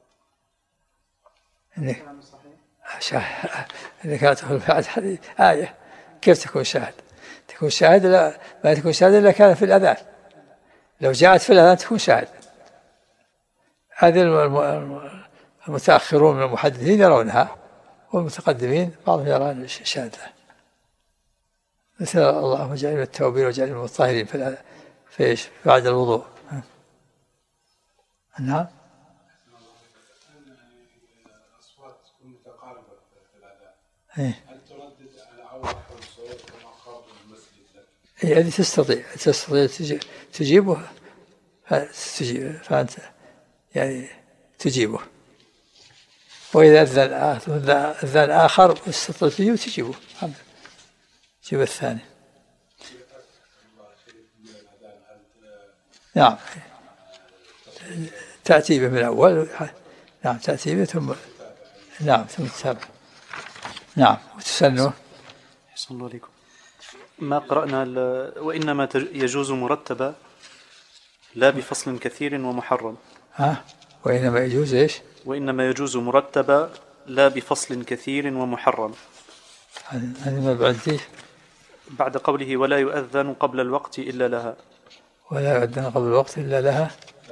كلام صحيح؟ إنك لا تدخل في الميعاد هذه آية، كيف تكون شاهد؟ تكون شاهد ما تكون شاهد إلا كان في الأذان، لو جاءت في الأذان تكون شاهد. هذه المتأخرون من المحدثين يرونها، والمتقدمين بعضهم يرون شاذة، مثل اللهم اجعلنا من التوابين واجعلنا من المطهرين في بعد الوضوء. نعم. الأصوات تكون متقاربة في الأذان. هل تردد على أول صوت كما قال المسجد لك؟ هذه تستطيع تجيبه، فأنت يعني تجيبه، وإذا أذن آخر استطيع فيه وتجيبه، تجيب الثاني. نعم. تأتي به من الأول. نعم، تأتي به ثم تتابع. نعم، وتسنه. أحسن الله عليكم. ما قرأنا وإنما يجوز مرتبا لا بفصل كثير ومحرم. وإنما يجوز إيش؟ وإنما يجوز مرتبا لا بفصل كثير ومحرم. هذه ما بعديه. بعد قوله ولا يؤذن قبل الوقت إلا لها. ولا يؤذن قبل الوقت إلا لها.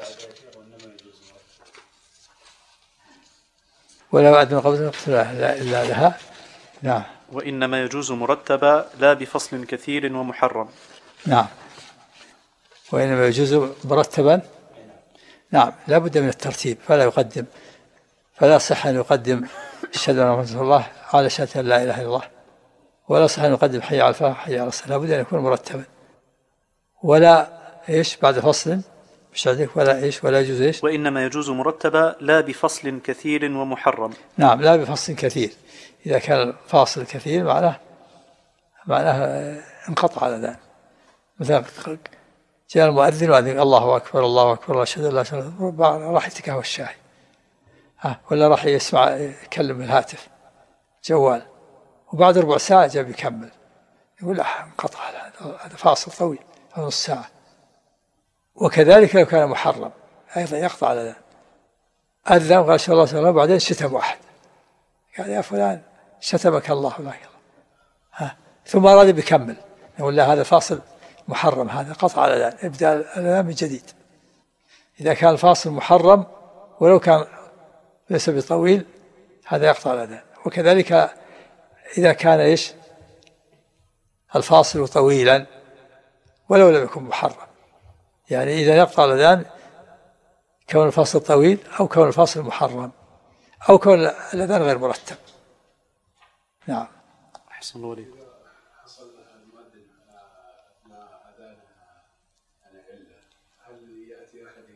ولا يؤذن قبل الوقت إلا لها. نعم. وإنما يجوز مرتبا لا بفصل كثير ومحرم. نعم. وإنما يجوز مرتبا. نعم، لا بد من الترتيب، فلا صح أن يقدم أشهد أن محمدا رسول الله على شهادة أن لا إله إلا الله، ولا صح أن يقدم حي على الفلاح حي على الصلاة، لا بد أن يكون مرتبا. ولا إيش بعد فصل، مش عندك ولا إيش، ولا يجوز إيش. وإنما يجوز مرتبا لا بفصل كثير ومحرم. نعم، لا بفصل كثير. إذا كان فاصل كثير معناه انقطع الأذان. مثلا جاء المؤذن وأذن الله أكبر الله أكبر أشهد أن لا إله إلا الله، راح يتكهوى الشاي، ولا راح يسمع يكلم الهاتف جوال، وبعد ربع ساعة جاء بيكمل، يقول لا انقطع، هذا فاصل طويل نص ساعة. وكذلك لو كان محرم أيضا يقطع الأذان. أذن قال صلى الله عليه وسلم، بعدين شتم واحد، قال يا فلان شتمك الله لا إله، ثم أراد بيكمل، يقول لا هذا فاصل محرم، هذا قطع الأذان، ابدأ الأذان من جديد. إذا كان الفاصل محرم ولو كان ليس بطويل هذا يقطع الأذان. وكذلك إذا كان إيش الفاصل طويلا ولو لم يكن محرم، يعني إذا يقطع الأذان كون الفاصل طويل أو كون الفاصل محرم أو كون الأذان غير مرتب. نعم. أحسن الله عليك. حصل المؤذن أثناء أذان عن علة، هل يأتي أحد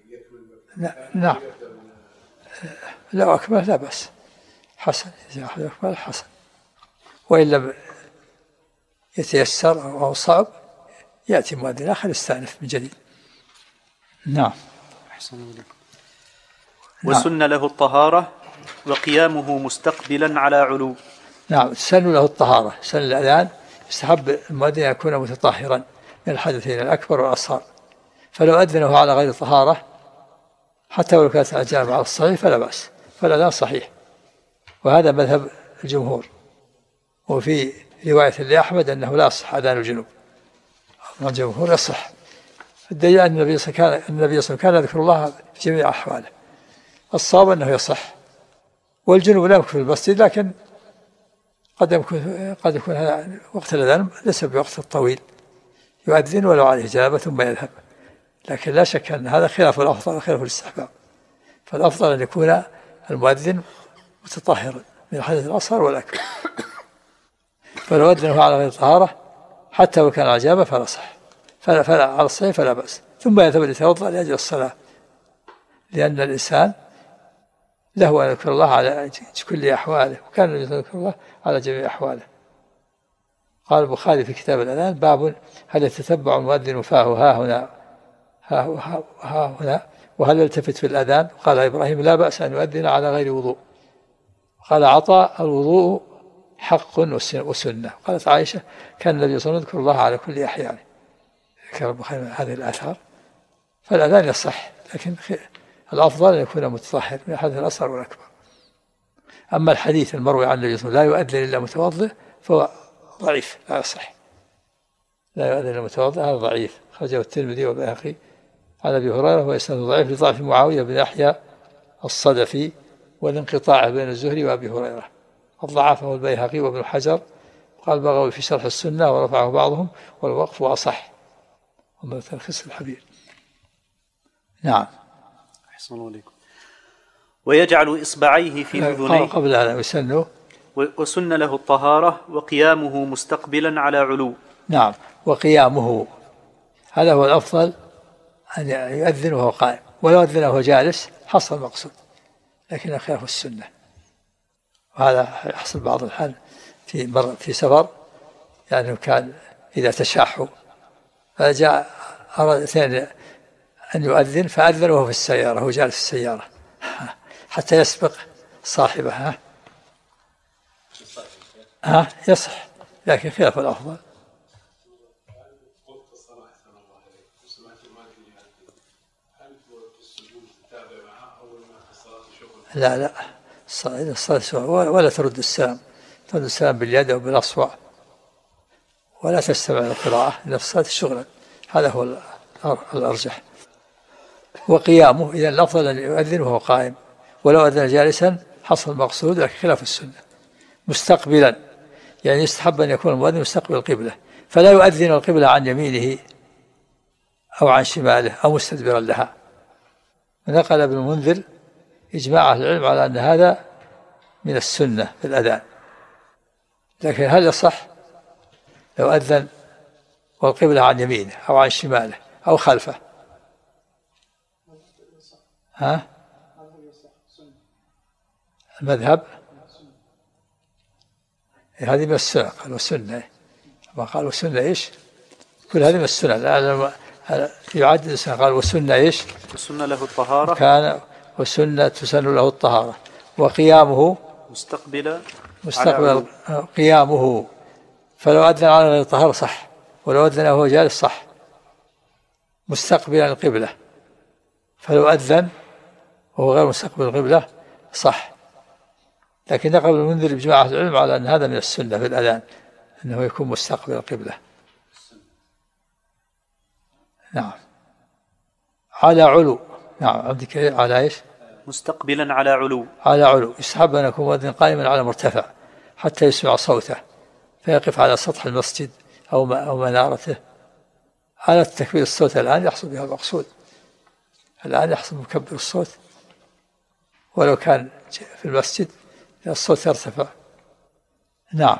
نعم لو أكمل لا بأس حسن، إذا أحد أكمل حسن، وإن لم يتيسر أو صعب يأتي مؤذن آخر يستأنف من جديد. نعم. وسن له الطهارة وقيامه مستقبلا على علو. نعم، سن له الطهارة، سن الأذان يستحب المؤذن أن يكون متطهرا من الحدثين الأكبر والأصغر، فلو أذنه على غير طهارة حتى ولو كانت الأجانب على الصحيح فلا بأس، فالأذان صحيح، وهذا مذهب الجمهور. وفي رواية لأحمد أنه لا يصح أذان الجنوب، الجمهور يصح. الدليل أن النبي صلى الله عليه وسلم كان يذكر الله في جميع أحواله، الصواب أنه يصح. والجنوب لا يكون في المسجد، لكن قد يكون هذا وقت الأذان ليس بوقت الطويل، يؤذن ولو عليه جنابة ثم يذهب، لكن لا شك أن هذا خلاف الأفضل وخلاف الاستحباب، فالأفضل أن يكون المؤذن متطهرا من الحدث الأصغر والأكبر، فلو أذنه على غير طهارة حتى لو كان عجابة فلا صح، فلا على الصحيح فلا بأس، ثم يذهب ليتوضأ لأجل الصلاة، لأن الإنسان له أن يذكر الله على كل أحواله، وكان يذكر الله على جميع أحواله. قال البخاري في كتاب الأذان: باب هل يتتبع المؤذن فاه ها هنا وهل يلتفت في الأذان؟ قال إبراهيم: لا بأس أن يؤذن على غير وضوء. قال عطاء: الوضوء حق وسنة. قالت عائشة: كان النبي صلى الله عليه وسلم يذكر الله على كل أحيانه. ذكر البخاري هذه الآثار، فالأذان يصح، لكن الأفضل أن يكون متطهر من الحدث الأصغر والأكبر. أما الحديث المروي عن النبي صلى الله عليه وسلم: لا يؤذن إلا متوضئ، فهو ضعيف لا يصح. لا يؤذن إلا متوضئ، هذا ضعيف، خرجه الترمذي والبيهقي عن أبي هريرة، وإسناده ضعيف لضعف معاوية بن يحيى الصدفي والانقطاع بين الزهري وأبي هريرة. ضعفه البيهقي وابن حجر، قال بغوي في شرح السنة ورفعه بعضهم، والوقف أصح. وما تلخيص الحبيب. نعم. أحسن الله عليكم. ويجعل إصبعيه في أذنيه قبل هذا يسنه. وسن له الطهارة وقيامه مستقبلا على علو. نعم، وقيامه هذا هو الأفضل، أن يؤذن وهو قائم، ولو أذن وهو جالس حصل المقصود، لكن خلاف السنة. وهذا يحصل بعض الحال في سفر، يعني كان إذا تشاحوا فجاء أراد اثنين أن يؤذن، فأذن وهو في السيارة، هو جالس في السيارة حتى يسبق صاحبه. يصح، لكن خلاف الأفضل. لا الصلاة ولا ترد السلام، ترد السلام باليد أو بالأصبع، ولا تستمع للقراءة إلا في الصلاة شغلا، هذا هو الأرجح. وقيامه إذا الأفضل أن يؤذن وهو قائم، ولو أذن جالسا حصل المقصود، لكن خلاف السنة. مستقبلا يعني يستحب أن يكون المؤذن مستقبل القبلة، فلا يؤذن القبلة عن يمينه أو عن شماله أو مستدبرا لها. نقل ابن المنذر إجماع أهل العلم على أن هذا من السنة في الأذان، لكن هل يصح لو أذن والقبلة عن يمينه أو عن شماله أو خلفه؟ المذهب هذه من السنة، قالوا سنة، ما قالوا سنة إيش؟ كل هذه من السنة، يعدد السنة، قال وسنة إيش؟ وسنة له الطهارة، كان وسنة تسن له الطهارة، وقيامه مستقبل قيامه، فلو أذن على غير الطهارة صح، ولو أذن وهو جالس صح، مستقبلا القبلة، فلو أذن وهو غير مستقبل القبلة صح. لكن نقل المنذر بجماعة العلم على أن هذا من السنة في الأذان، أنه يكون مستقبل القبلة. نعم. على علو. نعم، عندك على إيش؟ مستقبلا على علو. على علو، يستحب أن يكون مؤذن قائما على مرتفع حتى يسمع صوته، فيقف على سطح المسجد أو منارته. على تكبير الصوت الآن يحصل بها المقصود، الآن يحصل مكبر الصوت، ولو كان في المسجد الصوت يرتفع. نعم.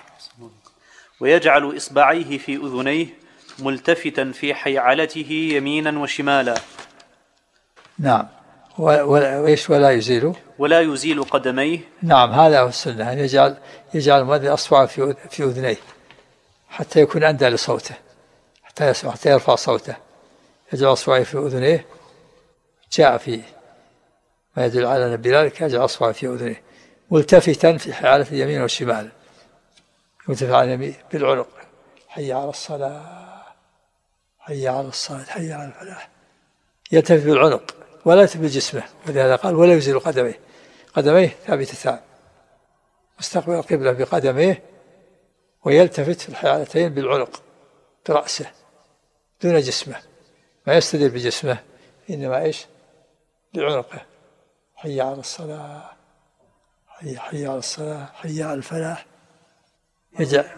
ويجعل إصبعيه في أذنيه ملتفتا في حيعلته يمينا وشمالا. نعم، وإيش ولا يزيل؟ ولا يزيل قدميه. نعم، هذا هو السنة، أن يجعل المؤذن أصبعه في أذنيه حتى يكون أندى لصوته، حتى يرفع صوته، يجعل أصبعه في أذنيه. جاء في ما يدل على أن بذلك يجعل أصبعه في أذنيه ملتفتا في حالة اليمين والشمال، ملتفت على اليمين بالعنق، حي على الصلاة، حي على الصلاة، حي على الفلاح، يلتفت بالعنق ولا يلتفت بجسمه. ولهذا قال ولا يزيل قدميه، قدميه ثابتتان، مستقبل القبلة بقدميه، ويلتفت في الحالتين بالعنق برأسه دون جسمه، ما يستدل بجسمه، إنما إيش؟ بعنقه. حي على الصلاة، حي على الصلاة، حي على الفلاح. يجعل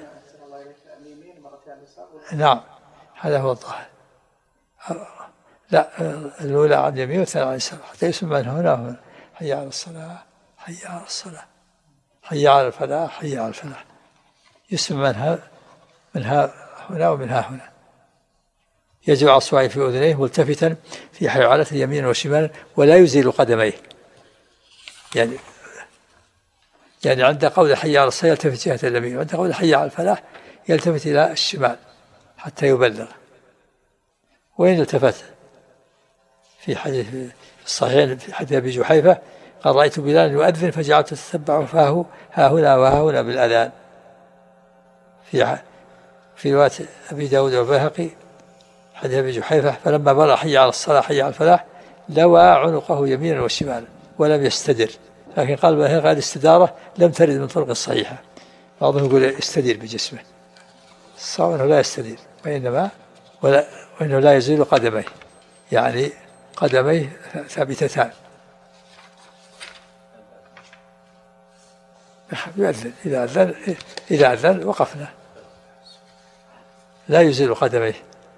نعم، هذا هو الظاهر. لا، الأولى عن اليمين والثانية عن اليسار، حتى يسمى من هنا وهنا. حي على الصلاة، حي على الصلاة، حي على الفلاح، حي على الفلاح. يسمى من ها هنا ومن ها هنا. يجعل أصبعه في أذنيه ملتفتا في حالة اليمين والشمال ولا يزيل قدميه. يعني عند قول حي على الصلاة يلتفت جهة اليمين، وعند قول حي على الفلاح يلتفت إلى الشمال حتى يبلغ. وإن التفت في حديث الصحيحين في حديث أبي جحيفة قال رأيت بلال يؤذن فجعلت أتتبع فاه ها هنا وها هنا بالأذان. في رواية أبي داود والبيهقي حديث أبي جحيفة فلما بلغ حي على الصلاة حي على الفلاح لوى عنقه يمينا وشمالا ولم يستدر. لكن قال هذه الاستدارة لم ترد من طرق الصحيحة، بعضهم يقول استدير بجسمه، الصواب أنه لا يستدير، وإنه لا يزيل قدميه، يعني قدميه ثابتتان. يؤذن، إذا أذن وقفنا، لا يزيل قدميه.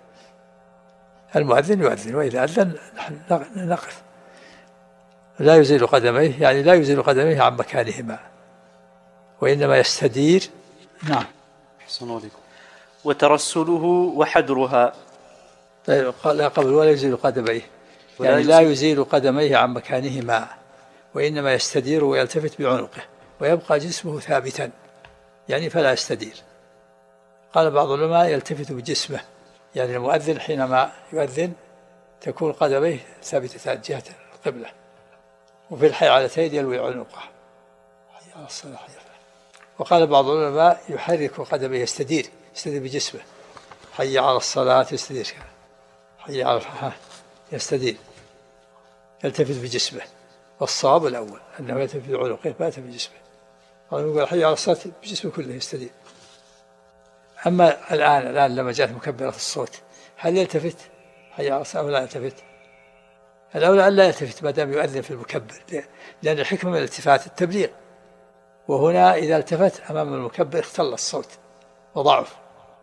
المؤذن يؤذن، وإذا أذن نقف. لا يزيل قدميه، يعني لا يزيل قدميه عن مكانهما، وإنما يستدير. نعم. أحسن عليكم. وترسله وحدرها. طيب، قال قبل ولا يزيل قدميه، يعني لا يزيل قدميه عن مكانهما، وإنما يستدير ويلتفت بعنقه ويبقى جسمه ثابتا، يعني فلا يستدير. قال بعض العلماء يلتفت بجسمه، يعني المؤذن حينما يؤذن تكون قدميه ثابتتان جهة القبلة، وفي الحالتين يلوي عنقه. حي على الصلاة، حي على الفلاح. وقال بعض العلماء يحرك قدميه، يستدير بجسمه، حي على الصلاة يستدير، حي على الفلاح يستدير، يلتفت بجسمه. والصواب الأول أنه يلتفت بعنقه ما يلتفت بجسمه. قال يقول حي على الصلاة بجسمه كله يستدير. أما الآن لما جاءت مكبرة الصوت هل يلتفت حي على الصلاة ولا يلتفت؟ الأولى أن لا يلتفت ما دام يؤذن في المكبر، لأن الحكمة من الالتفات التبليغ، وهنا إذا التفت أمام المكبر اختل الصوت وضعف.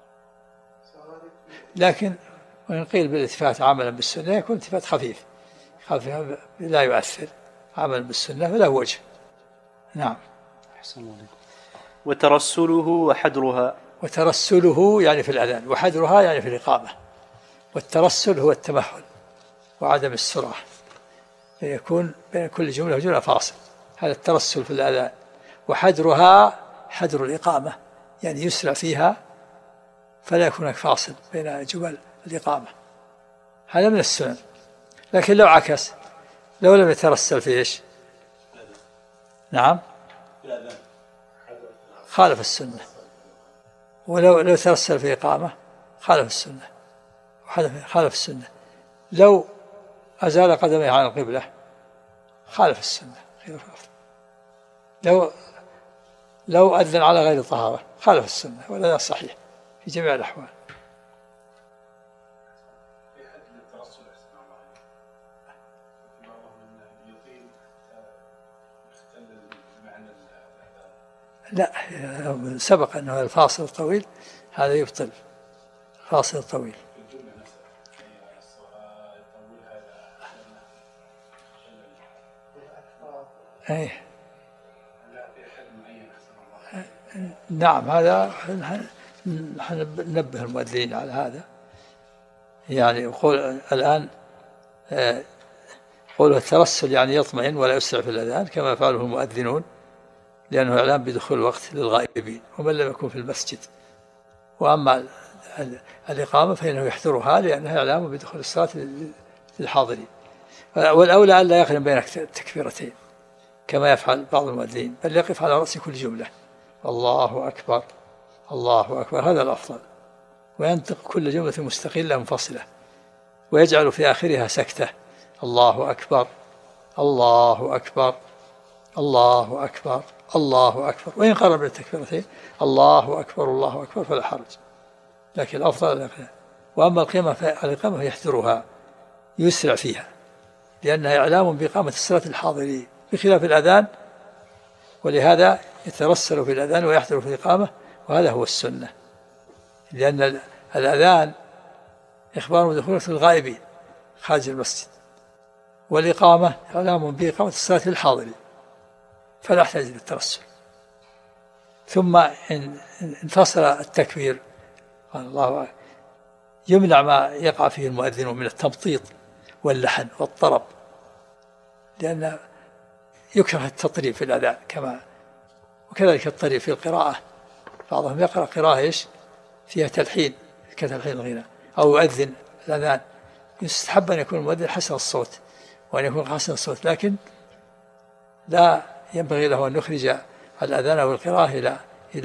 لكن وإن قيل بالالتفات عملا بالسنة يكون التفات خفيف لا يؤثر، عملا بالسنة فله وجه. نعم. أحسن عليكم. وترسله وحدرها. وترسله يعني في الأذان، وحدرها يعني في الإقامة. والترسل هو التمهل وعدم السرعة، يكون بين كل جملة وجملة فاصل، هذا الترسل في الأذان. وحدرها حدر الإقامة، يعني يسرع فيها فلا يكون هناك فاصل بين جمل الإقامة، هذا من السنن. لكن لو عكس، لو لم يترسل في إيش؟ نعم، خالف السنة. ولو ترسل في إقامة خالف السنة، خالف السنة. لو أزال قدميه عن القبلة خالف السنة. لو أذن على غير طهارة خالف السنة، ولا صحيح في جميع الأحوال. لا، سبق أنه الفاصل الطويل هذا يبطل، الفاصل الطويل. أيه. نعم، هذا ننبه المؤذنين على هذا. يعني يقول الآن قوله الترسل يعني يطمئن ولا يسرع في الأذان كما يفعله المؤذنون، لأنه إعلام بدخول الوقت للغائبين ومن لم يكن في المسجد. وأما الإقامة فإنه يحضرها لأنها إعلام بدخول الصلاة للحاضرين. والأولى أن لا يقرن بين التكبيرتين كما يفعل بعض المؤذنين، بل يقف على رأس كل جملة الله أكبر الله أكبر، هذا الأفضل، وينطق كل جملة مستقلة منفصلة، ويجعل في آخرها سكتة الله أكبر الله أكبر الله أكبر الله أكبر، وإن قرب التكبيرتين الله أكبر الله أكبر فلا حرج، لكن الأفضل. وأما الإقامة يحضرها يسرع فيها لأنها إعلام بإقامة الصلاة الحاضرين بخلاف الأذان، ولهذا يترسل في الأذان ويحضر في الإقامة، وهذا هو السنة، لأن الأذان إخبار بدخول الغائبين خارج المسجد، والإقامة إعلام بإقامة الصلاة للحاضرين فلا يحتاج للترسل. ثم إن انفصل التكبير قال الله يمنع ما يقع فيه المؤذن من التمطيط واللحن والطرب، لأن يكره التطريب في الأذان وكذلك الطريب في القراءة، بعضهم يقرأ قراءة فيها تلحين كتلحين الغناء أو يؤذن الأذان، يستحب أن يكون المؤذن حسن الصوت وأن يكون حسن الصوت، لكن لا ينبغي له أن يخرج الأذان أو القراءة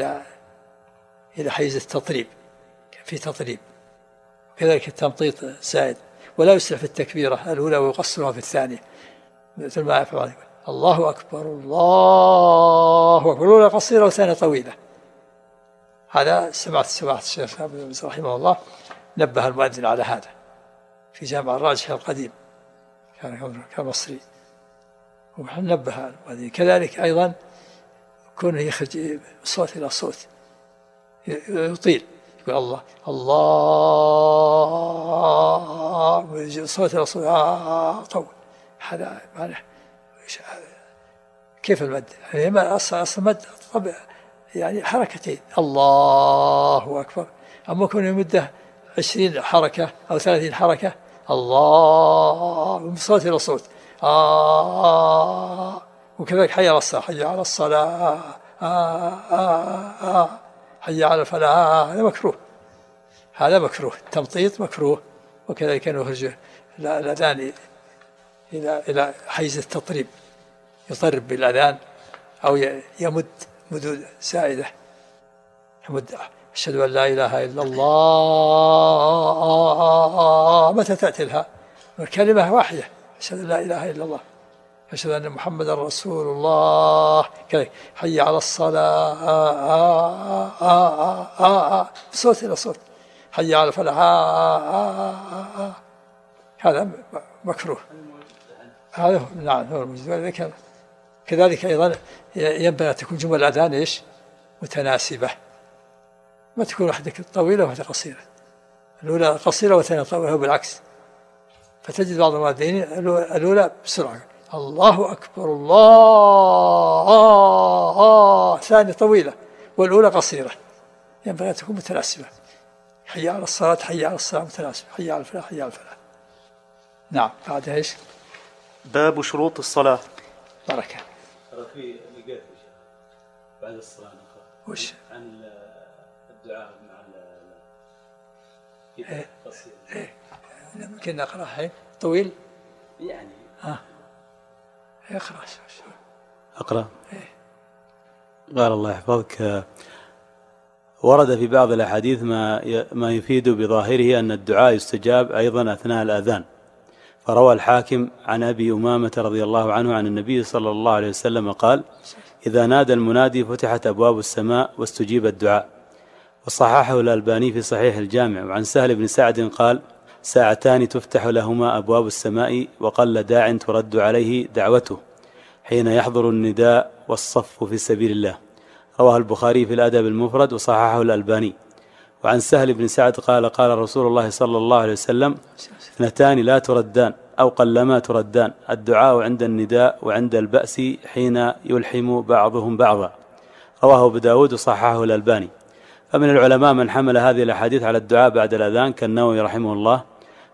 إلى حيز التطريب، في تطريب، كذلك التمطيط زائد، ولا يسرع في التكبيرة الأولى ويقصرها في الثانية مثل ما يفعل الله أكبر الله أكبر، الأولى قصيرة والثانية طويلة. هذا سمعت الشيخ رحمه الله نبه المؤذن على هذا في جامع الراجح القديم، كان مصري، ونبه المؤذن كذلك أيضا كونه يخرج صوت إلى صوت يطيل، يقول الله الله صوت إلى صوت طول، هذا معناه كيف المد؟ يعني أصل المد يعني حركتين الله أكبر، أما يكون يمده 20 حركة أو 30 حركة الله من صوت إلى صوت وكذلك حي على الصلاة حي على الصلاة حي على الفلاح، هذا مكروه التمطيط مكروه، وكذلك أنه يخرج الأذان إلى حيز التطريب، يطرب بالأذان أو يمد مدود زائدة، يمد أشهد أن لا إله إلا الله، متى تأتي لها الكلمة واحدة أشهد أن لا إله إلا الله أشهد أن محمدا رسول الله، كذلك حي على الصلاة صوت إلى صوت حي على الفلاح هذا مكروه، هذا نعم هو الموجود. كذلك أيضا ينبغي أن تكون جمل الأذان متناسبة، ما تكون واحدة طويلة وواحدة قصيرة، الأولى قصيرة والثانية طويلة وبالعكس، فتجد بعض المؤذنين الأولى بسرعة الله أكبر الله، ثانية طويلة والأولى قصيرة، ينبغي أن تكون متناسبة، حي على الصلاة حي على الصلاة متناسبة، حي على الفلاح حي على الفلاح. نعم بعد ايش؟ باب شروط الصلاة. بركة. في لقيت بعد الصلاة وش؟ عن الدعاء مع القصير. يمكن نقرأها طويل يعني. اقرأ. أقرأ. قال الله يحفظك: ورد في بعض الأحاديث ما يفيد بظاهره أن الدعاء يستجاب أيضا أثناء الآذان، فروى الحاكم عن أبي أمامة رضي الله عنه عن النبي صلى الله عليه وسلم قال: إذا نادى المنادي فتحت أبواب السماء واستجيب الدعاء. وصححه الألباني في صحيح الجامع. وعن سهل بن سعد قال: ساعتان تفتح لهما أبواب السماء وقل داع ترد عليه دعوته حين يحضر النداء والصف في سبيل الله. رواه البخاري في الأدب المفرد وصححه الألباني. وعن سهل بن سعد قال: قال رسول الله صلى الله عليه وسلم: اثنتان لا تردان أو قلما تردان، الدعاء عند النداء وعند البأس حين يلحم بعضهم بعضا. رواه أبو داود وصححه الألباني. فمن العلماء من حمل هذه الأحاديث على الدعاء بعد الأذان كالنووي رحمه الله،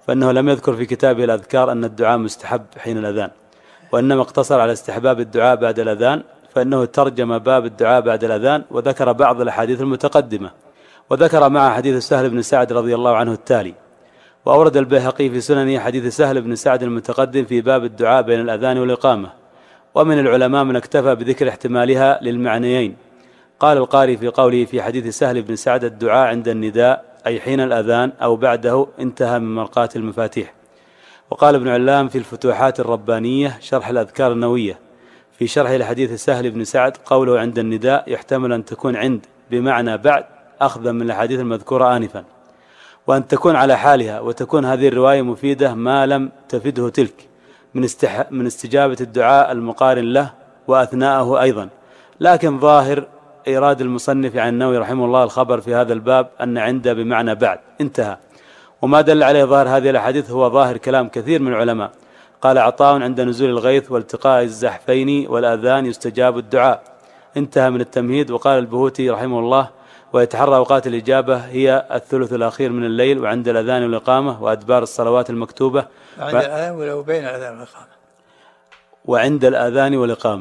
فإنه لم يذكر في كتابه الأذكار أن الدعاء مستحب حين الأذان، وإنما اقتصر على استحباب الدعاء بعد الأذان، فإنه ترجم باب الدعاء بعد الأذان وذكر بعض الأحاديث المتقدمة، وذكر مع حديث سهل بن سعد رضي الله عنه التالي. وأورد البيهقي في سننه حديث سهل بن سعد المتقدم في باب الدعاء بين الأذان والإقامة. ومن العلماء من اكتفى بذكر احتمالها للمعنيين. قال القاري في قوله في حديث سهل بن سعد: الدعاء عند النداء أي حين الأذان أو بعده، انتهى من مرقاة المفاتيح. وقال ابن علام في الفتوحات الربانية شرح الأذكار النووية في شرح لحديث سهل بن سعد قوله عند النداء يحتمل أن تكون عند بمعنى بعد، أخذا من الحديث المذكورة آنفا، وأن تكون على حالها، وتكون هذه الرواية مفيدة ما لم تفده تلك من استجابة الدعاء المقارن له وأثناءه أيضا. لكن ظاهر إيراد المصنف عن النووي رحمه الله الخبر في هذا الباب أن عند بمعنى بعد، انتهى. وما دل عليه ظاهر هذه الأحاديث هو ظاهر كلام كثير من العلماء. قال عطاء: عند نزول الغيث والتقاء الزحفين والأذان يستجاب الدعاء، انتهى من التمهيد. وقال البهوتي رحمه الله: ويتحرى أوقات الإجابة هي الثلث الأخير من الليل، وعند الأذان والإقامة، وأدبار الصلوات المكتوبة، عند الأذان ولو بين الأذان والإقامة، وعند الأذان والإقامة،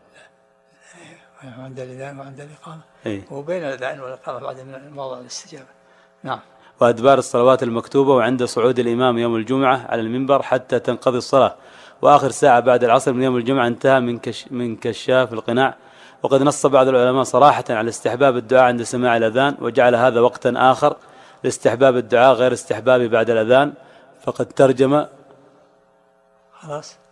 عند الأذان وعند الإقامة، إيه؟ وبين الأذان والإقامة بعد من موضع الاستجابة. نعم. وأدبار الصلوات المكتوبة، وعند صعود الإمام يوم الجمعة على المنبر حتى تنقضي الصلاة، وآخر ساعة بعد العصر من يوم الجمعة، انتهى من كشاف القناع. وقد نص بعض العلماء صراحة على استحباب الدعاء عند سماع الأذان، وجعل هذا وقتا آخر لاستحباب الدعاء غير استحباب بعد الأذان، فقد ترجم. خلاص.